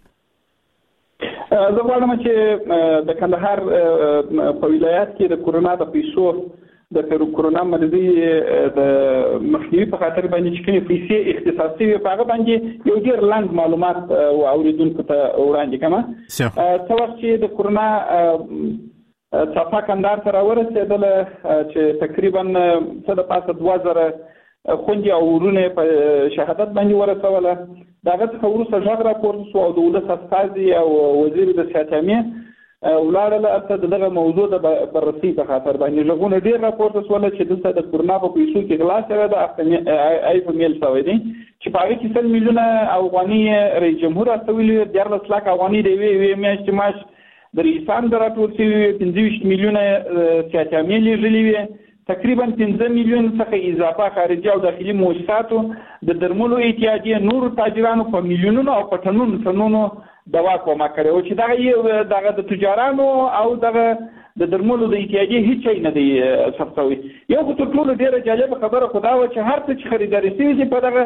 زه غواړم چې د کندهار په ولایت کې د کرونا د پیسو د کرونا مرضی د مخنیوي په خاطر باندې چې کومې پیسې اختصاصي وي په هغه باندې یو ډېر لنډ معلومات اوریدونکو ته وړاندې کړم. څه وخت چې د کرونا څپه کندهار ته راورسېدله چې تقریبا څه د پاسه 2000 خوندې او ورونه په شهادت باندې ورسوله. دغه څخه وروسته غږ راپورته شو او د ولس استازي او وزیر د صحت عامې ولاړل البته دغه موضوع د بررسي په خاطر باندې ژغونه ډیر راپورته سول چې دلته د کورونا په پیسو کې غلا شوی د ایف میل شوی دی چې په هغه کې 100 میلیونه افغاني رئیس جمهور استویل 14 لک افغاني دی وی میاشت ماش د ریسان دراتور چې 25 میلیونه سیاستي لیږلي وي تقریبا 15 میلیون څخه اضافه خارجي او داخلي موجوداتو د درملو اتحادیه نور تاجرانو په میلیونونو او په ټنونو دوا کومه کړي او چې دغه د تجارانو او دغه د درملو د اتحادیه هیڅ نه دی ثبتوي. یو په ټولو ډیره جالب خبره خدا و چې هر څه چې خریداري شوی دی په دغه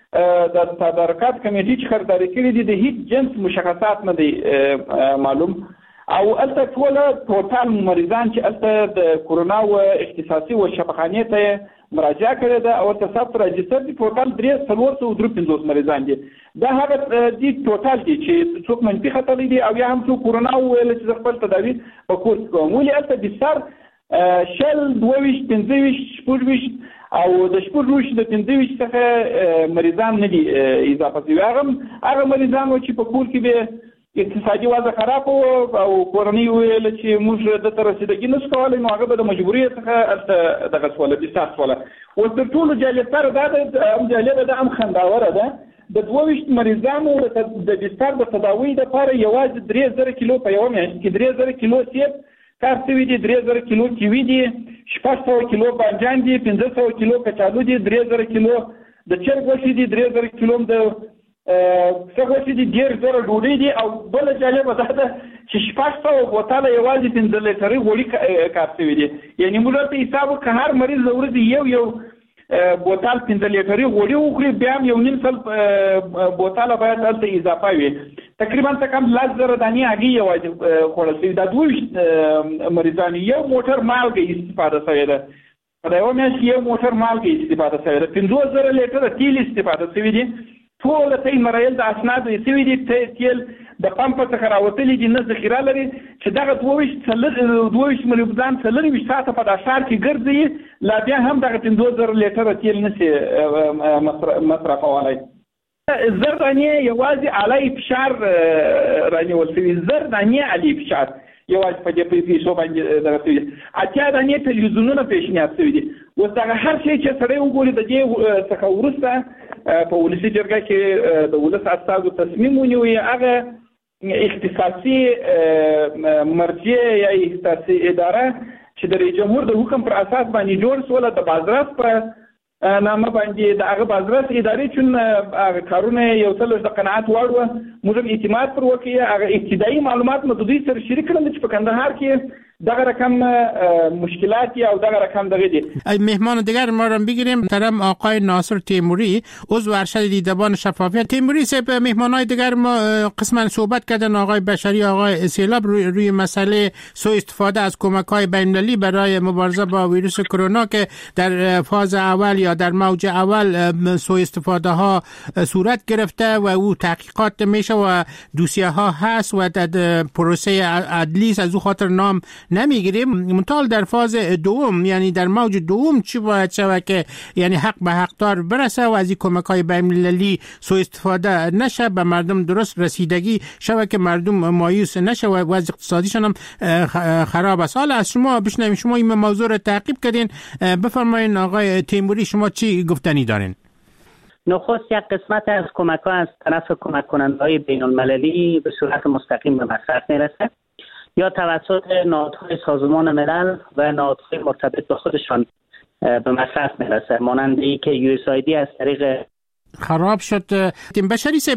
د تدارکات کمیټې چې خریداري کړي دي د هیڅ جنس مشخصات نه دی معلوم او البته ټول ټوټال مریضان چې البته د کورونا او اختصاصي او شفاخانې ته مراجعه کړې ده او تصادف راجستر دي ټوټال 353 مریضان دي. دا هغه دي ټوټال دي چې څوک منفي خطر دي او یا هم څوک کورونا ویل چې خپل تداوی په کور کوم ولې البته بسر شل 22 15 شپږ او د شپږ د 15 څخه مریضان نه دي اضافه شوي. هغه مریضان چې په کور کې به اقتصادي وضع خراب او کورنۍ ویل چې موږ د تر رسیدګي نشو کولای نو هغه به د مجبوریت څخه دغه سواله د سات سواله او تر ټولو جالبتر دا د جالبه ده خنداوره ده د 22 مریضانو د بستر د تداوی لپاره یوازې 3000 کیلو په یو میاشت کې 3000 کیلو سیب کار شوي دي 3000 کیلو کیوي دي 600 کیلو بانجان دي 500 کیلو کچالو دي 3000 کیلو د چرګ غوښې دي 3000 کیلو د څنګه چې دي ډیر زره ډوډۍ دي او بل جالبه ده چې 600 بوتله یوازې 15 لیټرې غوړي کار شوي دي. یعنی موږ ته حساب وکړو هر مریض د ورځې یو بوتل 15 لیټرې غوړي وخوري بیا هم یو نیم سل بوتله باید هلته اضافه وي تقریبا کم 10,000 دانې هګۍ یوازې خوړل شوي. دا 22 مریضان یو موټر مالګه استفاده شوې ده په یو میاشت یو موټر مالګه استفاده شوې ده 15,000 لیټره تیل استفاده شوي دي ټول ته مراحل د اسناد سوي دي تیل د پمپ څخه راوتلي دي نه ذخیره لري چې دغه 22 مریضان څلور ساعته په اشار کې ګرځي لا بیا هم دغه 15,000 لیټره تیل نشي مصرفولای. زردانیه یوازې علی فشار رانیول شوي زردانیه علی فشار یوازې په دې پیسو باندې دغه شوي اتیا دانې تلویزیونونه پیشنهاد شوي دي. اوس دغه هر شی چې سړی وګوري د دې څخه وروسته په ولسي جرګه کې د ولس استازو تصمیم ونیوي هغه اختصاصي مرجع یا اختصاصي اداره چې د رئیس جمهور د حکم پر اساس باندې جوړ شول د بازرس په نامه باندې د هغه بازرس ادارې چې هغه کارونه یو څه د قناعت وړ و موږ اعتماد پر وکړو هغه ابتدایي معلومات مو د دوی سره شریک کړل چې په کندهار کې دغه رقم مشکلاتی او دغه رقم دغه دی. مهمان دیگر ما را بگیریم محترم آقای ناصر تیموری عضو ارشد دیدبان شفافیت. تیموری صاحب مهمانای دیگر ما قسما صحبت کردن آقای بشری آقای سیلاب روی مسئله سوء استفاده از کمک‌های بین‌المللی برای مبارزه با ویروس کرونا که در فاز اول یا در موج اول سوء استفاده ها صورت گرفته و او تحقیقات میشه و دوسیه ها هست و در پروسه عدلی از او خاطر نام نمیگیریم. منتها در فاز دوم یعنی در موج دوم چی باید شود که یعنی حق به حقدار برسه و از این کمک‌های بین‌المللی سوء استفاده نشه به مردم درست رسیدگی شود که مردم مایوس نشه و وضع اقتصادیشان هم خراب است. حالا از شما بشنویم شما این موضوع رو تعقیب کردین بفرمایید آقای تیموری شما چی گفتنی دارین؟ نخست یک قسمت از کمک‌ها از طرف کمک کننده‌های بین‌المللی به صورت مستقیم به مصرف میرسه یا توسط نهادهای سازمان ملل و نهادهای مرتبط به خودشان به مصرف میرسه مانند که USAID از طریق خراب شد. بشری صاحب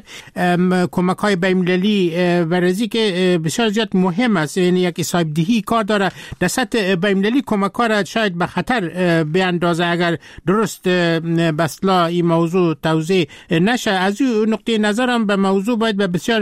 کمک های بین‌المللی ورزی که بسیار زیاد مهم است یعنی یک سایبدهی کار داره در سطح بین‌المللی کمک ها را شاید به خطر بیاندازه اگر درست به اصطلاح این موضوع توضیح نشه. از این نقطه نظرم به موضوع باید به بسیار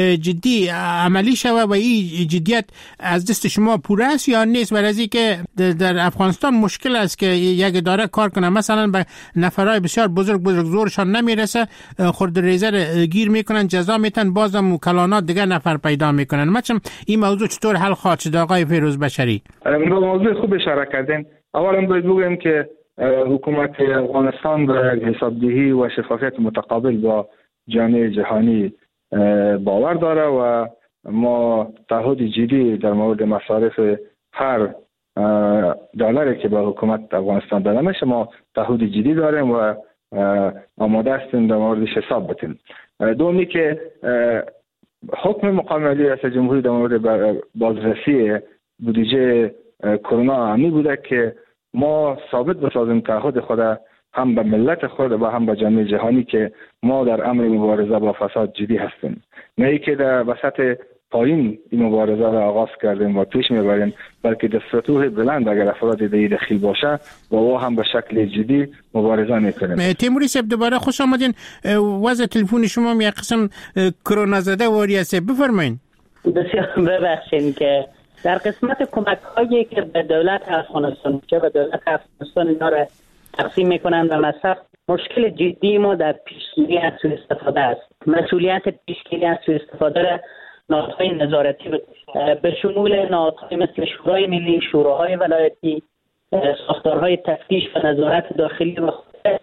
جدی عملی شود و این جدیت از دست شما پوره است یا نیست؟ ورزی که در افغانستان مشکل است که یک اداره کار کنه مثلا به نفرای بسیار بزرگ زورشان نمیرسه خورد ریزه گیر میکنن جزا میتن بازم کلانات دیگه نفر پیدا میکنن. مثلا این موضوع چطور حل خواهد شد آقای فیروز بشری؟ موضوع خوب اشاره کردین. اولا باید بگویم که حکومت افغانستان به حسابدهی و شفافیت متقابل با جامعه جهانی باور داره و ما تعهد جدی در مورد مصارف هر دلاری که به حکومت افغانستان داده میشه ما تعهد جدی داریم و آماده هستیم در موردش حساب بتیم. دومی که حکم مقام عالی ریاست جمهوری در مورد بازرسی بودجه کرونا عامی بوده که ما ثابت بسازیم تعهد خود هم به ملت خود و هم به جامعه جهانی که ما در امر مبارزه با فساد جدی هستیم، نه ای که در وسط پایین این مبارزه را آغاز کردیم و پیش میبریم، بلکه در سطوح بلند اگر افراد دیگه دخیل باشه و او هم به شکل جدی مبارزه میکنیم. تیموری صاحب دوباره خوش آمدین. وضع تلفن شما یک قسم کرونا زده واری است، بفرمایید. بسیار ببخشید که در قسمت کمک هایی که به دولت افغانستان میشه و دولت افغانستان اینا را تقسیم میکنن و مصرف، مشکل جدی ما در پیشگیری از سوء استفاده است. مسئولیت پیشگیری از سوء استفاده را نهادهای نظارتی به شمول نهادهای مثل شورای ملی، شوراهای ولایتی، ساختارهای تفتیش و نظارت داخلی و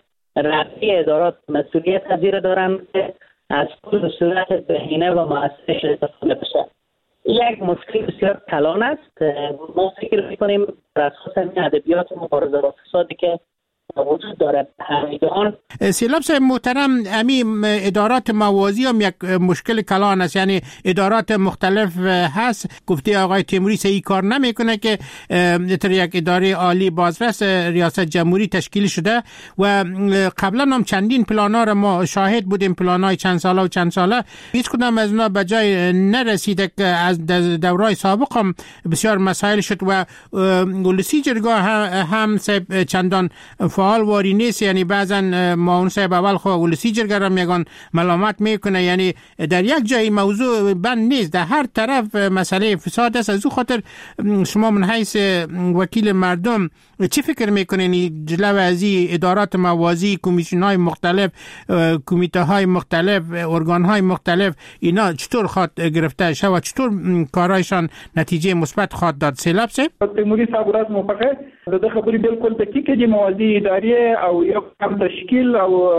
رأسی ادارات مسئولیت پذیر دارند که از پول به صورت بهینه و مؤثرش استفاده بشه. یک مشکل بسیار کلان است. ما فکر می‌کنیم بر اساس این ادبیات مبارزه با فسادی که وجود داره همگان. سیلاب صاحب محترم، امی ادارات موازی هم یک مشکل کلان است، یعنی ادارات مختلف هست. گفته آقای تیموری صحیح کار نمیکنه که در یک اداره عالی بازرس ریاست جمهوری تشکیل شده و قبلا هم چندین پلانا را ما شاهد بودیم، پلانای چند ساله و چند ساله، هیچ کدام از اونا به جای نرسیده که از دورای سابق هم بسیار مسائل شد و ولسی جرگاه هم چندان فعال واری نیست. یعنی بعضا معاون صاحب اول خو ولسی جرگه را میگن ملامت میکنه، یعنی در یک جای موضوع بند نیست، در هر طرف مسئله فساد است. از او خاطر شما من حیث وکیل مردم چی فکر میکنین جلو از ادارات موازی، کمیسیون های مختلف، کمیته های مختلف، ارگان های مختلف، اینا چطور خواد گرفته شد و چطور کارایشان نتیجه مثبت خواد داد؟ سیلاب صاحب تیموری صاحب راز موافقه د خبرې بالکل دقیقه دي. موازی ادارې او یو کم تشکیل او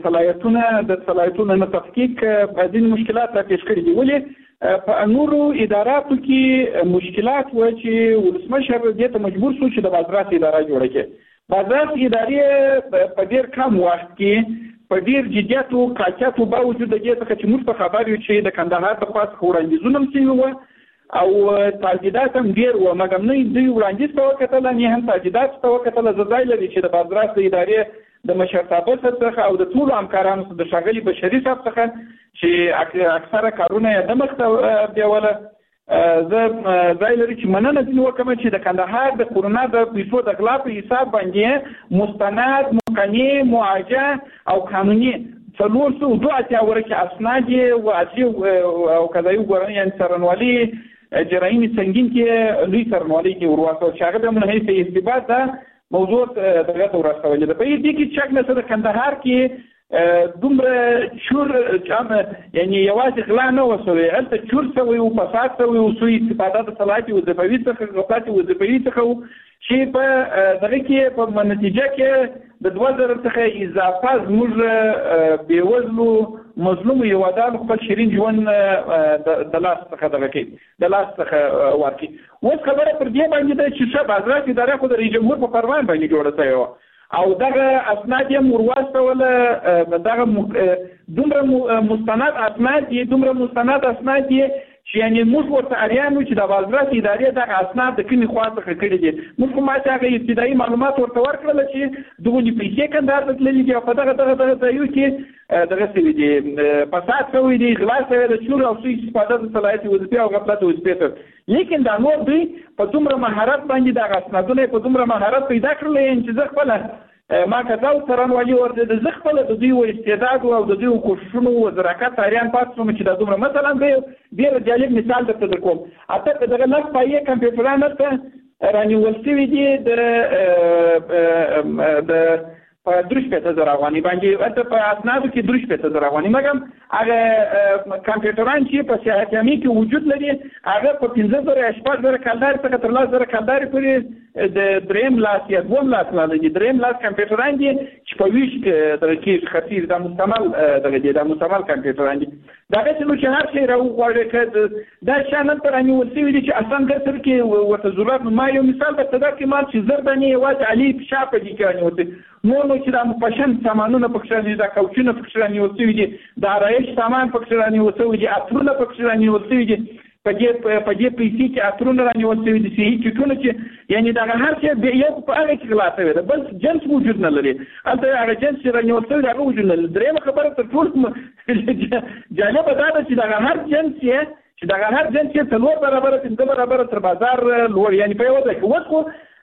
صلاحیتونو نه تفکیک بعضین مشکلات را پیش کړي دي. ولی په نورو اداراتو کې مشکلات و چې ولسمشر دې ته مجبور شو چې د بازرس اداره جوړه کړي. بازرس ادارې په ډیر کم وخت کې په ډیر جدیت او قاطعیت باوجود د دې څخه چې موږ په خبر یو چې د کندهار په خاص وړاندیزونه هم شوي وو او تاجیدات هم ډیر و، مګر نه دوی وړاندیز ته وکتل نه هم تاجیدات ته وکتل. زړای لري چې د بازرس ادارې د مشرتابه څخه او د ټول همکارانو د شاغلي بشري صاحب څخه چې اکثره کارونه یې د مخته دیوله زه ځای لري چې مننه دې وکم چې د کندهار د کرونا د پیسو د غلا په حساب باندې مستند، مقننه، معاجه او قانوني 402 ورکه اسناد او اصلي او قضایي ګورنه یعنی سرنوالي جرایم سنگین کې لوی سرنوالي کې ورواکو چې هغه د منهي په ارتباط ده موضوع دغه ورسولې ده. په دې کې چې څنګه د کندهار کې دومره شور یعنی یوازې غلا نه وسوي، هلته چور سوي او فساد سوي او سوء استفاده د صلاحیت وظیفوي څخه غفلت وظیفوي څخه چې په دغه کې په نتیجه کې د 2000 څخه اضافه زموږ بیوزلو مظلوم یوادان خپل شیرین ژوند د لاس څخه دغه کې د لاس څخه ورکي. اوس خبره پر دې باندې ده چې څه بازرس اداره خو د رئیس جمهور په فرمان باندې جوړه شوې وه او دغه اسناد یې ورواستوله. دغه دومره مستند اسناد یې چې یعنی موږ ورته اړیان یو چې د بازرس ادارې دغه اسناد د کومې خوا څخه کړي دي. موږ خو ماته هغه ابتدایي معلومات ورته ورکړل چې دغونې پیسې کندهار ته تللي دي او په دغه ځایو کې دغه شوي دي، فساد شوی دی، غلا شوی د چور او سوء استفاده د صلاحیت وظیفې او غفلت وظیفې ته. لیکن دا نور دوی په دومره مهارت باندې دغه اسنادونه په دومره مهارت پیدا کړل چې زه خپله ما کتاو سرنوالي ورته د زه خپله د دوی و استعداد او د دوی کوششونو و زراکت اریان پاتې شوم چې دا دومره مثلا ډېر جالب مثال درته درکوم. اته دغه لس پایې کمپیوټران ته رانیول شوي دي د په 3,000 افغانۍ باندې په اسنادو کې 3,000 افغانۍ، مګر هغه کمپیوټران چې په سیاحتیامي کې وجود لري هغه په 15,000 کلدارې څخه تر 10,000 کلدارې پورې د دریم لاس یا دوم لاس لري. دریم لاس کمپیوټران دي شپویش درجه خطیر د مستعمل د مستعمل کمپیوټر باندې دا چې نو چې هر شي راو غواړي کړه دا شانه تر اني ولسي دي چې اصلا ګرځر کې ورته ضرورت ما یو مثال د تدا کې مال چې زرداني واځ علي شاپ دي کې ونی نو چې د مپشن سامانونه پکښراني دا کوچونه پکښراني ولسي دي دا رایش سامان پکښراني ولسي دي اترونه پکښراني ولسي دي په دې پیسې کې اترونه رانیول شوي دي چې ټیټونه چې یعنی دغه هر څه یو په هغه کې غلا شوی ده بل جنس موجود نه لري هلته هغه جنس چې رانیول شوی هغه وجود نه لري درېیمه خبره تر ټولو جالبه دا ده چې دغه هر جنس یې څلور برابره پنځه برابره تر بازار لوړ یعنی په یوه ځای کې اوس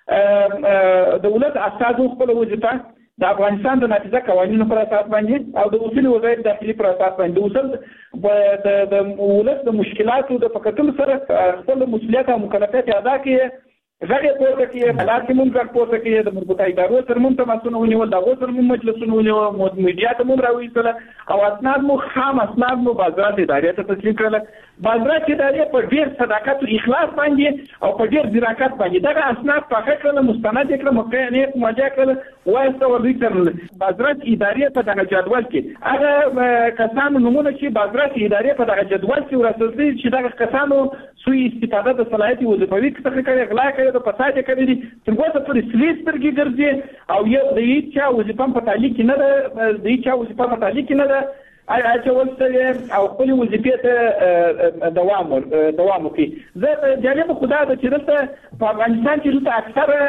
خو دولت استازو خپله وظیفه د افغانستان د نافذه قوانینو پر اساس باندې او د اصول وزارت داخلي پر اساس باندې اوسل د ولس د مشکلاتو د فکرتلو سره خپل مسؤلیت او مکلفیت ادا کړي غږ پورته کړي حالات مونږ غږ پورته کړي د مربوطه ادارو سره مونږ تماسونه ونیول د غوښتل مونږ مجلسونه ونیول میډیا ته مونږ راوېستل او اسناد مو خام اسناد مو بازارات ادارې ته تسلیم کړل بازارات ادارې په ډیر صداقت او اخلاص باندې او په ډیر ځیراکت باندې دغه اسناد په کړل مستند کړل مقننه ماجا کړل وایسته ورې کړل بازارات ادارې په دغه جدول کې هغه کسانو نمونه چې بازارات ادارې په دغه جدول کې ورسېدل چې دغه کسانو سوی استفاده د صلاحیت وظیفوي څخه کوي غلا کوي د فساد کوي تر اوسه پورې سلیسترګي ګرځي او یو د هیڅ وظیفه په تعلق نه ده د هیڅ وظیفه په تعلق نه ده اچول سره او خپل وظیفې ته دوام وکړي زه جالب خدا د چیرته په افغانستان کې دلته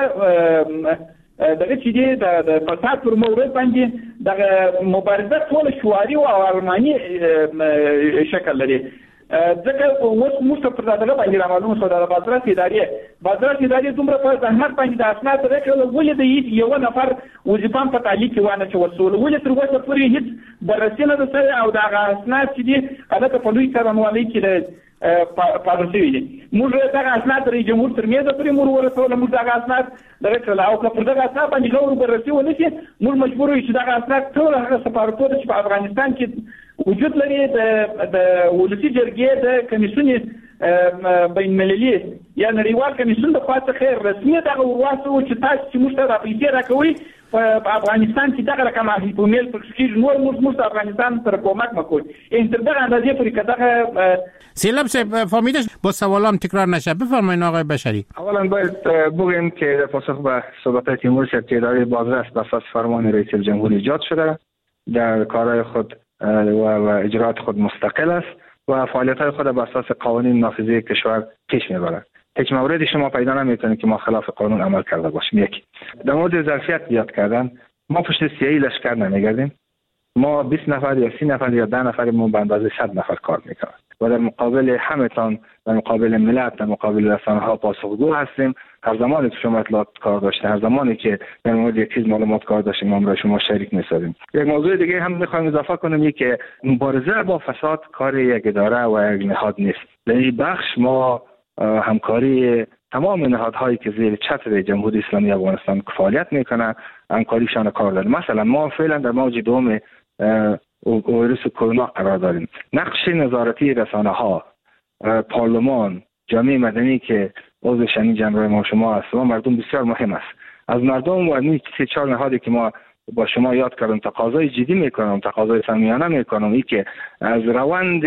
اکثر دغه چې دی د فساد پر مورد باندې دغه مبارزه ټول شواري او ارماني شکل لري ځکه اوس موږ پر دغه باندې معلومه شو د بازارات ادارې دومره په زحمت باندې د اسناد راکړل ولې د یو نفر وظیفه په تعلق کې وانه چې وصول ولې تر اوسه پورې هیڅ بررسي نه ده او دغه اسناد چې دي هغه په لوی څارنوالۍ کې پارسوي دي موږ دغه اسناد د جمهور تر میزه پورې موږ ورسول موږ دغه اسناد درکړل او که پر دغه اسناد باندې غوړ بررسي ونه شي موږ مجبور یو چې دغه اسناد ټول هغه سفارتونه چې په افغانستان کې وجود لري د ولسی جرګې د کمیسیون بین المللي یا نړیوال کمیسیون د خاصه خیر رسمي دغه ورواستو چې تاسو چې موږ ته پیسې راکوي په افغانستان کې دغه رقم په میل پرسکیج نور موږ افغانستان تر کومک مکوي این تر دغه اندازې پورې کداغه سیلاب صاحب فهمیدش با سوالام تکرار نشه بفرمایید آقای بشری. اولا باید بگویم که در پاسخ به صحبت تیمور شد که اداره بازرس بر اساس فرمان رئیس جمهور ایجاد شده در کارهای خود و اجرات خود مستقل است و فعالیت‌های خود بر اساس قوانین نافذه کشور پیش می‌برد. هیچ موردی شما پیدا نمی‌کنید که ما خلاف قانون عمل کرده باشیم. یک در مورد ظرفیت یاد کردن ما پشت سیاهی لشکر نمی‌گردیم. ما 20 نفر یا 30 نفر یا 10 نفرمون به اندازه 100 نفر کار می‌کنیم و در مقابل همتان در مقابل ملت در مقابل رسانه‌ها پاسخگو هستیم. هر زمانی که شما اطلاعات کار داشته هر زمانی که در مورد یک چیز معلومات کار داشتیم ما را شما شریک می‌سازیم. یک موضوع دیگه هم می‌خوایم اضافه کنیم این که مبارزه با فساد کار یک اداره و یک نهاد نیست. در این بخش ما همکاری تمام نهادهایی که زیر چتر جمهوری اسلامی افغانستان فعالیت میکنه همکاریشان کار داریم. مثلا ما فعلا در موج دوم ویروس کرونا قرار داریم. نقش نظارتی رسانه‌ها، پارلمان، جامعه مدنی که عضو شنی جمعیت ما شما است و مردم بسیار مهم است. از مردم و این 3-4 نهادی که ما با شما یاد کردم تقاضای جدی میکنم، تقاضای صمیمانه میکنم این که از روند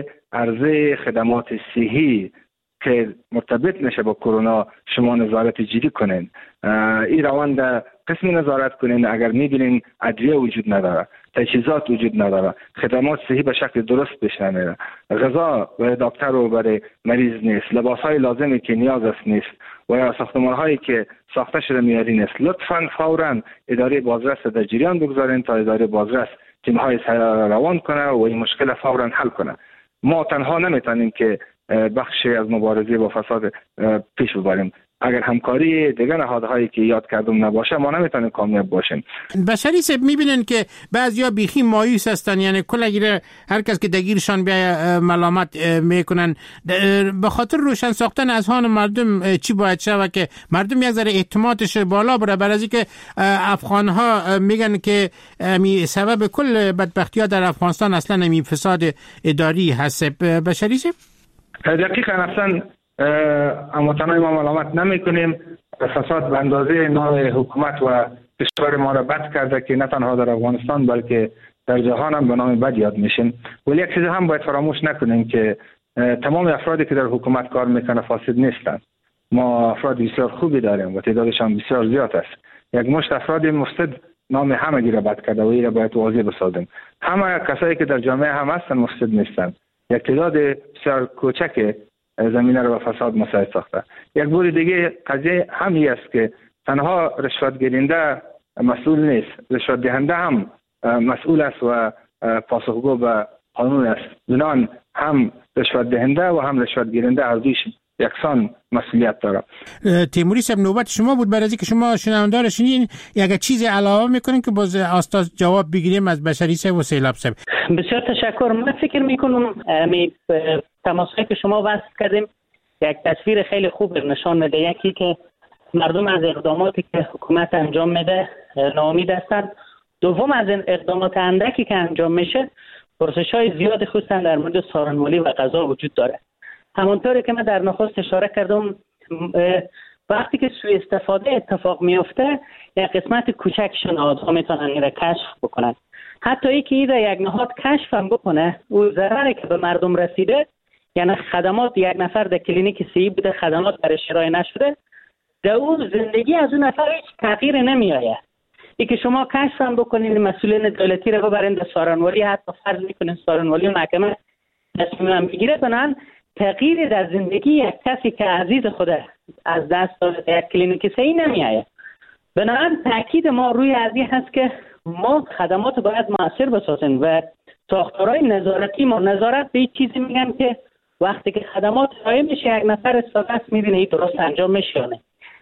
عرضه خدمات صحی که مرتبط نشه با کرونا شما نظارت جدی کنین. این روند قسمی نظارت کنین. اگر میبینین ادویه وجود نداره، تجهیزات وجود نداره، خدمات صحی به شکل درست پیش نمیره، غذا برای دکتر و برای مریض نیست، لباسهای لازمی که نیاز است نیست و یا ساختمان‌هایی که ساخته شده معیاری نیست، لطفاً فوراً اداره بازرس در جریان بگذارین تا اداره بازرس تیم‌های روان کنه و این مشکل فوراً حل کنه. ما تنها نمیتونیم که بخشی از مبارزه با فساد پیش ببریم. اگر همکاری دیگر نهادهایی که یاد کردم نباشه ما نمیتونیم کامیاب باشیم. بشری صاحب میبینن که بعضیا بیخی مایوس هستن، یعنی کل هر کس که دگیرشان بیا ملامت میکنن به خاطر روشن ساختن اذهان مردم. چی باید شود که مردم یک ذره اعتمادش بالا بره بر از اینکه افغانها میگن که می سبب کل بدبختی‌ها در افغانستان اصلا می فساد اداری هست. بشری صاحب دقیقاً اصلا اما تنهای ما ملامت نمی کنیم. فساد به اندازه نوع حکومت و کشور ما را بد کرده که نه تنها در افغانستان بلکه در جهان هم به نام بد یاد میشیم. ولی یک چیز هم باید فراموش نکنیم که تمام افرادی که در حکومت کار میکنه فاسد نیستند. ما افراد بسیار خوبی داریم و تعدادشان بسیار زیاد است. یک مشت افراد مفسد نام همگی را بد کرده و این را باید واضح بسازیم. همه کسایی که در جامعه هم هستند مفسد نیستند. یک تعداد بسیار کوچک زمینه را به فساد مساعد ساخته. یک بار دیگه قضیه همی است که تنها رشوت گیرنده مسئول نیست، رشوت دهنده هم مسئول است و پاسخگو به قانون است. بنابراین هم رشوت دهنده و هم رشوت گیرنده از دویش یکسان مسئولیت داره. تیموری صاحب نوبت شما بود. برای اینکه شما شنونده شنیدین یک چیز علاوه میکنین که باز آستاز جواب بگیریم از بشری صاحب و سیلاب صاحب. بسیار تشکر. من فکر میکنم تماسایی که شما وصل کردیم یک تصویر خیلی خوب نشان میده. یکی که مردم از اقداماتی که حکومت انجام میده ناامید هستند. دوم از این اقدامات اندکی که انجام میشه پرسش‌های زیاد خصوصا در مورد سارنوالی و قضا وجود داره. همونطوری که من در نخست اشاره کردم وقتی که سوء استفاده اتفاق میفته یک قسمت کوچکش نهادها میتونن این را کشف بکنن. حتی ای که این را یک نهاد کشف هم بکنه او ضرری که به مردم رسیده، یعنی خدمات یک نفر در کلینیک سی بوده خدمات برش ارائه نشده، در اون زندگی از اون نفر هیچ تغییر نمیآید. ای که شما کشف هم بکنید مسئولین دولتی را ببرین در سارنوالی، حتی فرض میکنین سارنوالی و محکمه تصمیم هم بگیره، بنابراین تغییر در زندگی یک کسی که عزیز خوده از دست داده یک کلینیک صحیح نمیآید. بنابراین تاکید ما روی از این هست که ما خدمات باید مؤثر بسازیم و ساختارهای نظارتی ما نظارت به این چیزی میگن که وقتی که خدمات ارائه میشه یک نفر استاد است میبینه این درست انجام میشه یا نه.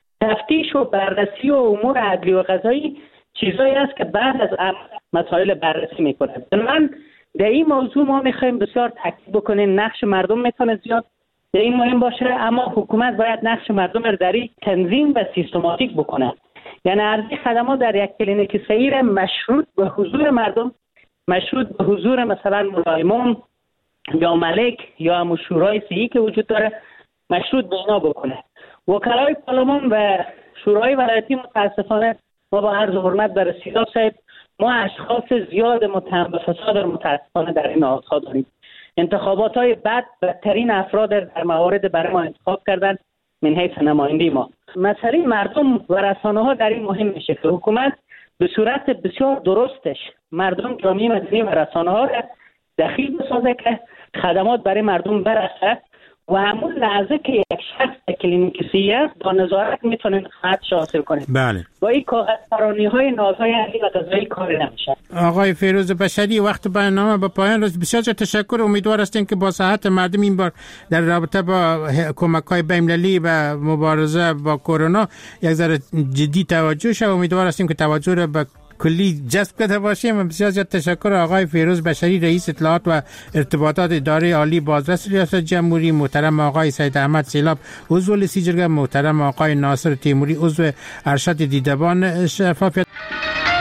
تفتیش و بررسی و امور عدلی و قضایی چیزایی است که بعد از مسائل بررسی میکنه. بنابراین در این موضوع ما میخوایم بسیار تاکید بکنیم نقش مردم میتونه زیاد در این مهم باشه، اما حکومت باید نقش مردم رو در این تنظیم و سیستماتیک بکنه. یعنی ارزی خدمات در یک کلینیک صحیح مشروط به حضور مردم، مشروط به حضور مثلا ملایمون یا ملک یا هم شورای صحیح که وجود داره مشروط به اینا بکنه. وکلای پارلمان و شورای ولایتی متاسفانه ما با عرض حرمت بر سیلاب صاحب ما اشخاص زیاد متهم به فساد متاسفانه در این نهادها داریم. انتخابات های بدترین افراد در موارد برای ما انتخاب کردن من حیث نمایندی ما. مسئله مردم و رسانه ها در این مهم میشه که حکومت به صورت بسیار درستش مردم، جامعه مدنی و رسانه ها را دخیل بسازه که خدمات برای مردم برسه و همون لحظه که یک شخص کلینیکی است با نظارت میتونن خدماتش حاصل کنه. بله. با این کاغذپرانی های نازهای علی و قضایی کار نمیشه. آقای فیروز بشری، وقت برنامه به پایان رسید. بسیار تشکر. امیدوار هستیم که با صحت مردم این بار در رابطه با کمک‌های بین‌المللی و مبارزه با کرونا یک ذره جدی توجه شه. امیدوار هستیم که توجه را به کلی جذب کرده باشیم. بسیار تشکر آقای فیروز بشری، رئیس اطلاعات و ارتباطات اداره عالی بازرس ریاست جمهوری، محترم آقای سید احمد سیلاب عضو لسیجرگه، محترم آقای ناصر تیموری عضو ارشد دیدبان شفافیت.